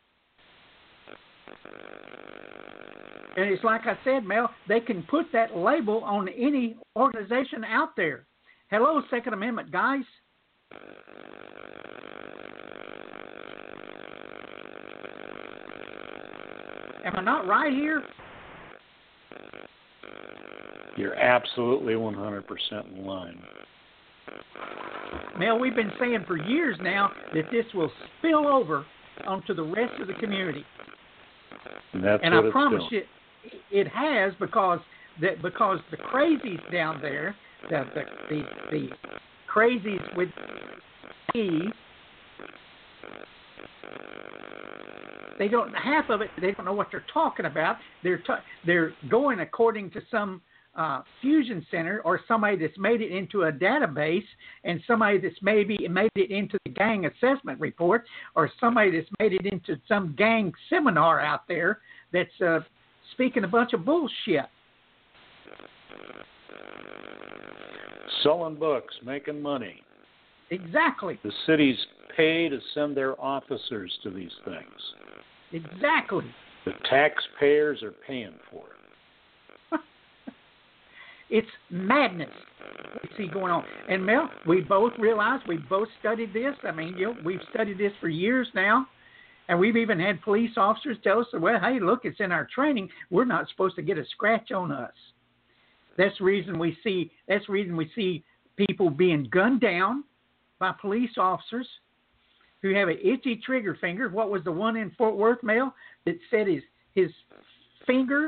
And it's like I said, Mel, they can put that label on any organization out there. Hello, Second Amendment guys. Am I not right here? You're absolutely one hundred percent in line. Mel, we've been saying for years now that this will spill over onto the rest of the community. And that's and what I it's promise doing. you, it has because that because the crazies down there, the the the, the crazies with E, they don't half of it. They don't know what they're talking about. They're t- they're going according to some uh, fusion center or somebody that's made it into a database, and somebody that's maybe made it into the gang assessment report, or somebody that's made it into some gang seminar out there that's uh, speaking a bunch of bullshit. Selling books, making money. Exactly. The cities pay to send their officers to these things. Exactly. The taxpayers are paying for it. It's madness we see going on. And Mel, we both realize, we both studied this. I mean, you know, we've studied this for years now. And we've even had police officers tell us, well, hey, look, it's in our training. We're not supposed to get a scratch on us. That's the reason we see that's the reason we see people being gunned down by police officers who have an itchy trigger finger. What was the one in Fort Worth, Mel, that said his his finger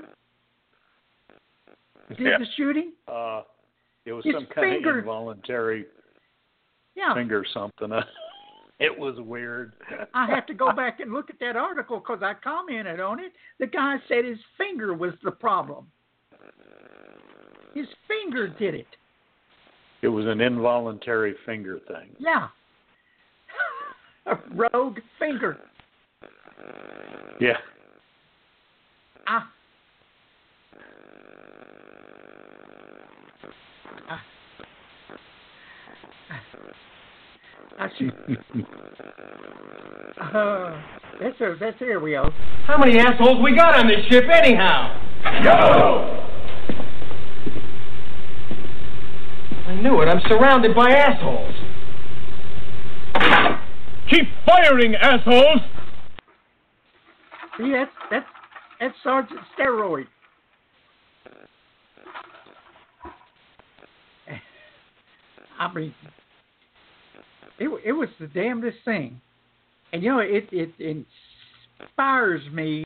did yeah. the shooting? Uh, it was his some kind finger. of involuntary yeah. finger something. It was weird. I have to go back and look at that article because I commented on it. The guy said his finger was the problem. His finger did it. It was an involuntary finger thing. Yeah. A rogue finger. Yeah. Ah. Ah. I see. uh, that's a, that's here we go. How many assholes we got on this ship anyhow? Go! I knew it. I'm surrounded by assholes. Keep firing, assholes! See, that's, that's, that's Sergeant Steroid. I mean, it, it was the damnedest thing. And, you know, it, it inspires me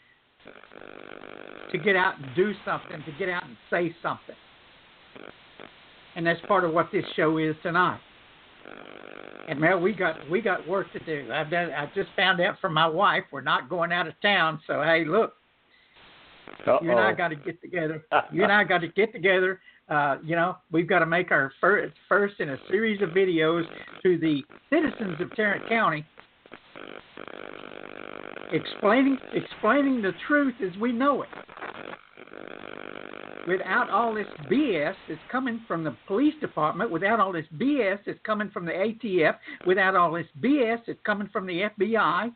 to get out and do something, to get out and say something. And that's part of what this show is tonight. And Mel, we got we got work to do. I've done. I just found out from my wife we're not going out of town. So hey, look, Uh-oh. you and I got to get together. You and I got to get together. Uh, you know, we've got to make our first first in a series of videos to the citizens of Tarrant County, explaining explaining the truth as we know it. Without all this B S that's coming from the police department, without all this B S that's coming from the A T F, without all this B S that's coming from the F B I,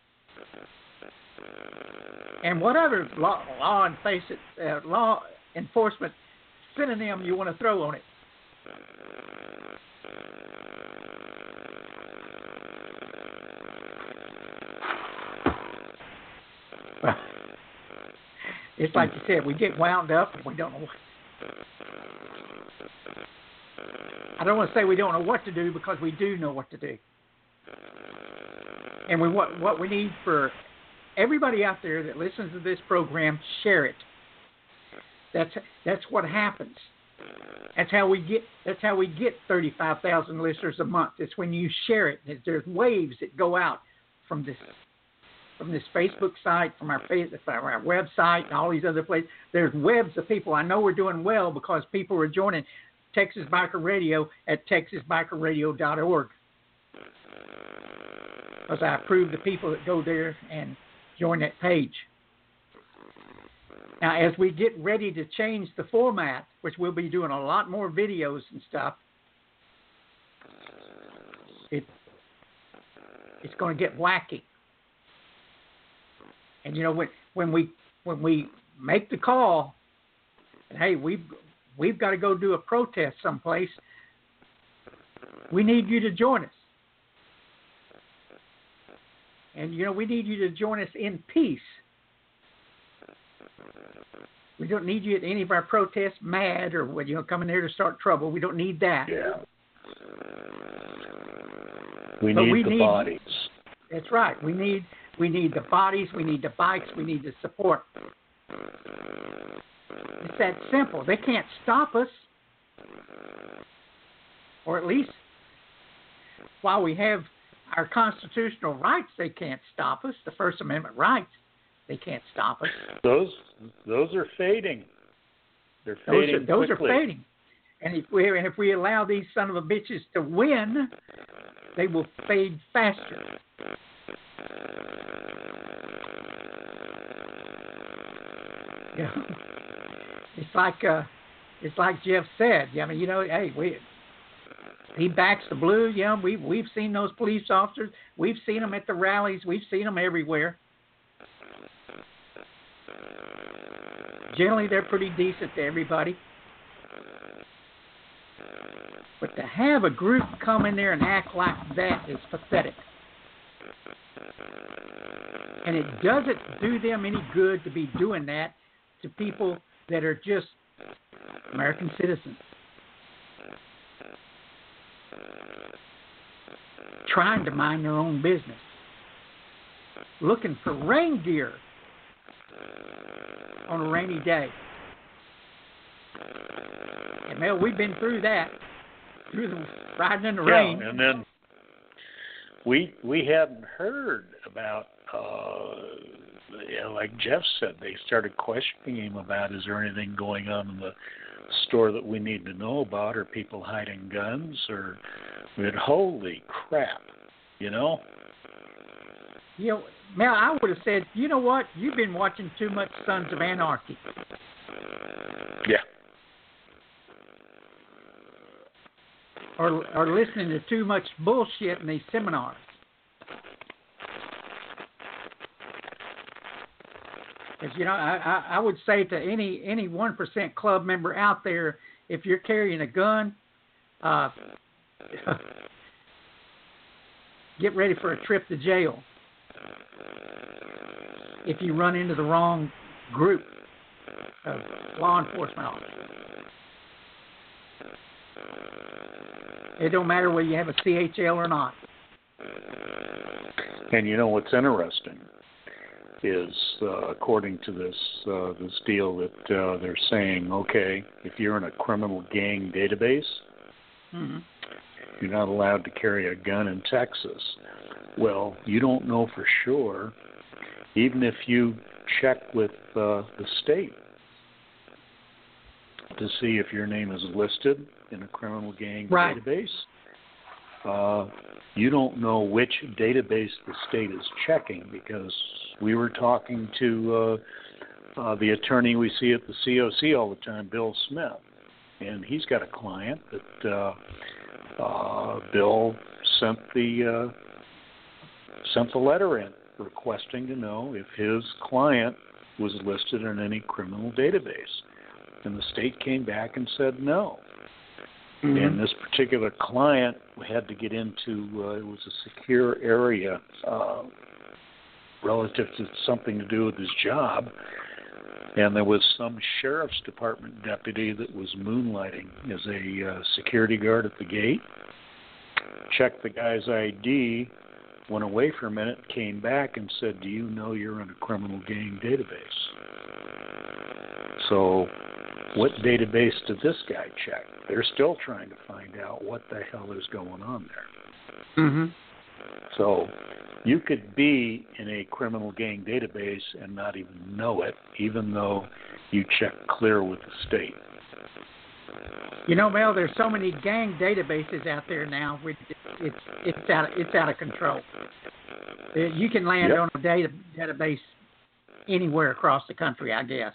and whatever law, law, and face it, uh, law enforcement synonym you want to throw on it. It's like you said, we get wound up and we don't know what. I don't want to say we don't know what to do because we do know what to do. And we what what we need for everybody out there that listens to this program, share it. That's that's what happens. That's how we get that's how we get thirty-five thousand listeners a month. It's when you share it. There's waves that go out from this from this Facebook site, from our face, from our website, and all these other places. There's webs of people. I know we're doing well because people are joining Texas Biker Radio at texas biker radio dot org. Because I approve the people that go there and join that page. Now, as we get ready to change the format, which we'll be doing a lot more videos and stuff, it it's going to get wacky. And you know, when when we when we make the call, and hey, we've we've got to go do a protest someplace, we need you to join us. And you know, we need you to join us in peace. We don't need you at any of our protests mad or when you know coming there to start trouble. We don't need that. Yeah. We but need we the need, bodies. That's right. We need we need the bodies. We need the bikes. We need the support. It's that simple. They can't stop us, or at least while we have our constitutional rights, they can't stop us. The First Amendment rights, they can't stop us. Those those are fading. They're Those fading are, those quickly. are fading. And if we and if we allow these son of a bitches to win, they will fade faster. Yeah. It's like uh, it's like Jeff said. I mean, you know, hey, we he backs the blue. You know, we we've seen those police officers. We've seen them at the rallies. We've seen them everywhere. Generally, they're pretty decent to everybody. But to have a group come in there and act like that is pathetic. And it doesn't do them any good to be doing that to people that are just American citizens. Trying to mind their own business. Looking for rain gear on a rainy day. And Mel, we've been through that. Through the riding in the yeah, rain. And then we we hadn't heard about uh yeah, like Jeff said, they started questioning him about is there anything going on in the store that we need to know about, or people hiding guns, or I mean, holy crap, you know? You know, Mel, I would have said, you know what? You've been watching too much Sons of Anarchy. Yeah. Or, or listening to too much bullshit in these seminars. Because, you know, I, I, I would say to any any one percent club member out there, if you're carrying a gun, uh, get ready for a trip to jail. If you run into the wrong group of law enforcement officers. It don't matter whether you have a C H L or not. And you know what's interesting is, uh, according to this uh, this deal, that uh, they're saying, okay, if you're in a criminal gang database, mm-hmm. you're not allowed to carry a gun in Texas. Well, you don't know for sure, even if you check with uh, the state to see if your name is listed in a criminal gang right. database. Uh, you don't know which database the state is checking, because we were talking to uh, uh, the attorney we see at the C O C all the time, Bill Smith, and he's got a client that uh, uh, Bill sent the uh, sent the letter in requesting to know if his client was listed in any criminal database, and the state came back and said no. Mm-hmm. And this particular client had to get into, uh, it was a secure area uh, relative to something to do with his job. And there was some sheriff's department deputy that was moonlighting as a uh, security guard at the gate, checked the guy's I D, went away for a minute, came back and said, do you know you're in a criminal gang database? So what database did this guy check? They're still trying to find out what the hell is going on there. Mm-hmm. So You could be in a criminal gang database and not even know it, even though you check clear with the state. You know, Mel, there's so many gang databases out there now. It's it's it's out it's out of control. You can land Yep. on a data, database anywhere across the country, I guess.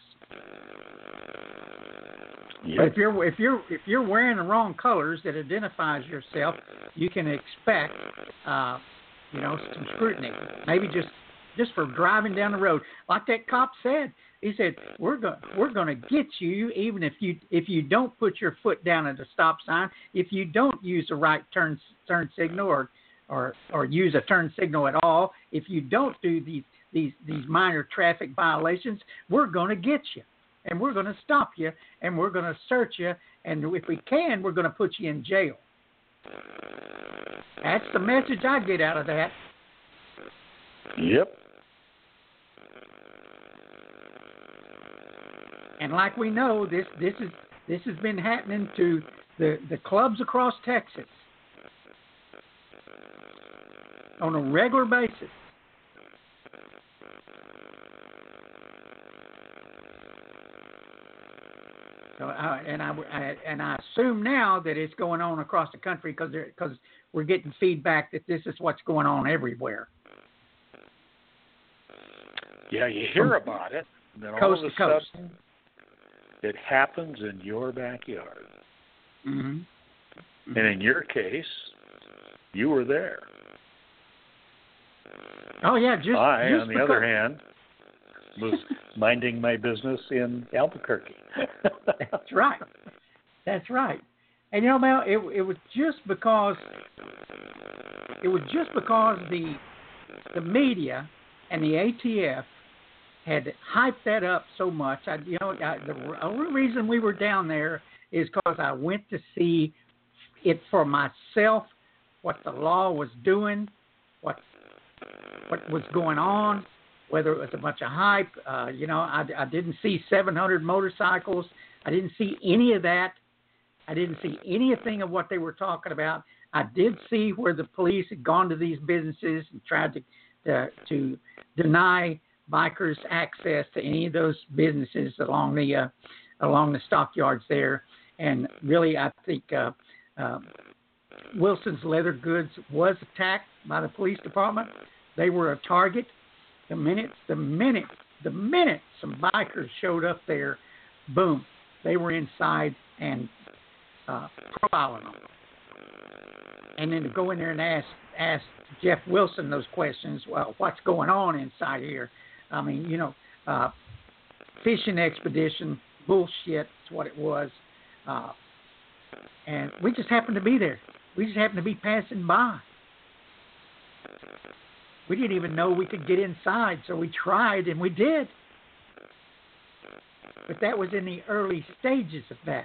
Yep. But if you're if you're if you're wearing the wrong colors that identifies yourself, you can expect, uh, you know, some scrutiny. Maybe just just for driving down the road, like that cop said. He said, "We're going we're going to get you, even if you if you don't put your foot down at the stop sign, if you don't use the right turn turn signal or or or use a turn signal at all, if you don't do these these these minor traffic violations, we're going to get you, and we're going to stop you, and we're going to search you, and if we can, we're going to put you in jail." That's the message I get out of that. Yep. And like we know, this this is this has been happening to the, the clubs across Texas on a regular basis. So, uh, and I, I and I assume now that it's going on across the country because because we're getting feedback that this is what's going on everywhere. Yeah, you hear about it, and then all of Coast a to coast. sudden, it happens in your backyard. Mm-hmm. And in your case, you were there. Oh yeah, just I, just on the because, other hand, was minding my business in Albuquerque. That's right. That's right. And you know, Mel, it it was just because it was just because the the media and the A T F had hyped that up so much. I, you know, I, the only reason we were down there is because I went to see it for myself, what the law was doing, what what was going on, whether it was a bunch of hype. Uh, you know, I, I didn't see seven hundred motorcycles. I didn't see any of that. I didn't see anything of what they were talking about. I did see where the police had gone to these businesses and tried to to, to deny bikers access to any of those businesses along the uh, along the stockyards there. And really, I think uh, uh, Wilson's Leather Goods was attacked by the police department. They were a target. The minute, the minute, the minute some bikers showed up there, boom, they were inside and uh, profiling them. And then to go in there and ask ask Jeff Wilson those questions, well, what's going on inside here? I mean, you know, uh, fishing expedition, bullshit is what it was. Uh, and we just happened to be there. We just happened to be passing by. We didn't even know we could get inside, so we tried, and we did. But that was in the early stages of that.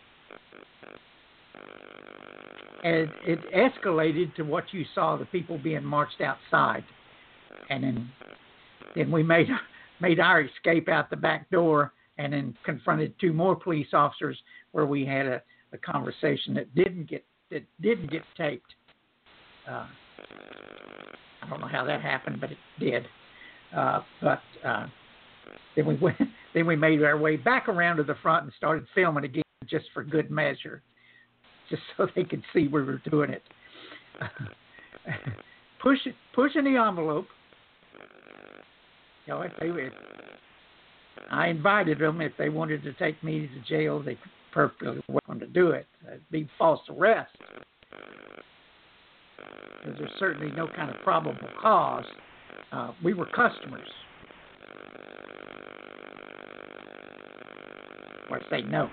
And it escalated to what you saw, the people being marched outside. And then then we made made our escape out the back door and then confronted two more police officers where we had a, a conversation that didn't get that didn't get taped. Uh, I don't know how that happened, but it did. Uh, but uh, then we went, then we made our way back around to the front and started filming again, just for good measure, just so they could see we were doing it. Push it, pushing the envelope. You know, if they, if I invited them, if they wanted to take me to jail, they perfectly welcome to do it. It'd be false arrest. Because there's certainly no kind of probable cause. Uh, we were customers. Or say no.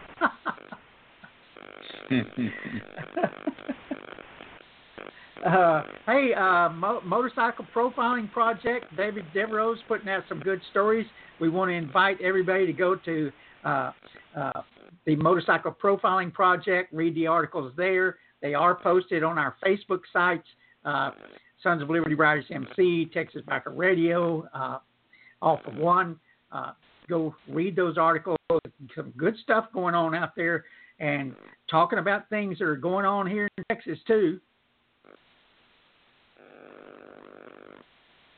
uh, hey, uh, Mo- Motorcycle Profiling Project, David Devereaux's putting out some good stories. We want to invite everybody to go to uh, uh, the Motorcycle Profiling Project, read the articles there. They are posted on our Facebook sites, uh, Sons of Liberty Riders M C, Texas Biker Radio, uh, All for One. Uh, go read those articles. Some good stuff going on out there and talking about things that are going on here in Texas, too.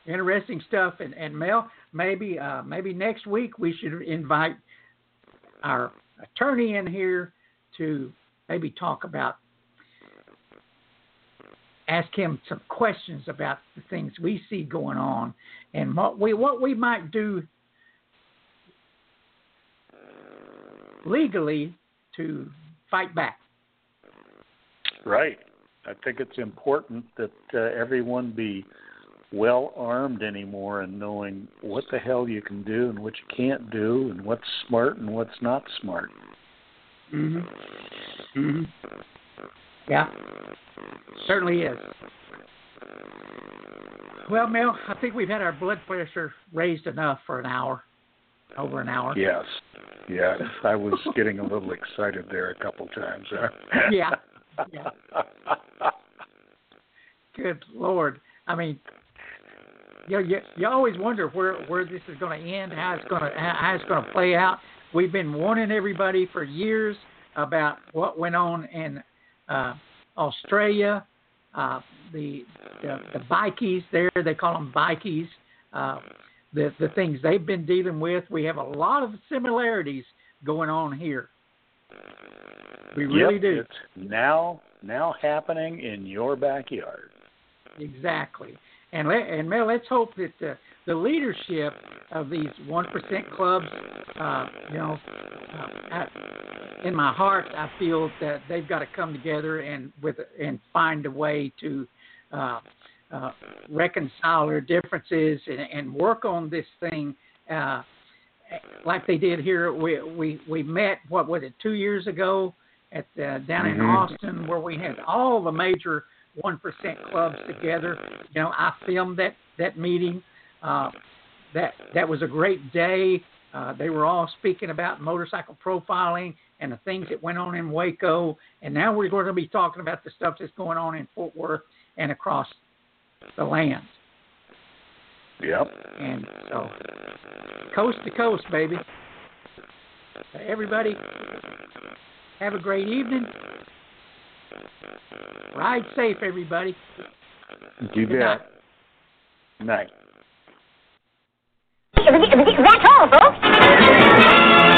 interesting stuff. And, and Mel, maybe uh, maybe next week we should invite our attorney in here to maybe talk about, ask him some questions about the things we see going on and what we what we might do legally to fight back. Right. I think it's important that uh, everyone be well armed anymore and knowing what the hell you can do and what you can't do and what's smart and what's not smart. Mhm. Mhm. Yeah. Certainly is. Well, Mel, I think we've had our blood pressure raised enough for an hour, over an hour. Yes. Yes. I was getting a little excited there a couple times. Huh? Yeah. Yeah. Good Lord. I mean, you, you you always wonder where, where this is going to end, how it's going to how it's going to play out. We've been warning everybody for years about what went on in uh, Australia. Uh, the, the the bikies there, they call them bikies. Uh, the the things they've been dealing with. We have a lot of similarities going on here. We really yep, do. It's now now happening in your backyard. Exactly. And let, and Mel, let's hope that the, the leadership of these one percent clubs, uh, you know, uh, I, in my heart, I feel that they've got to come together and with and find a way to uh, uh, reconcile their differences and, and work on this thing uh, like they did here. We we we met what was it two years ago at the, down mm-hmm. in Austin, where we had all the major one percent clubs together. You know, I filmed that that meeting. Uh, that that was a great day. Uh, they were all speaking about motorcycle profiling and the things that went on in Waco. And now we're going to be talking about the stuff that's going on in Fort Worth and across the land. Yep. And so, coast to coast, baby. Everybody, have a great evening. Ride safe, everybody. You Good bet. Night. That's all, folks.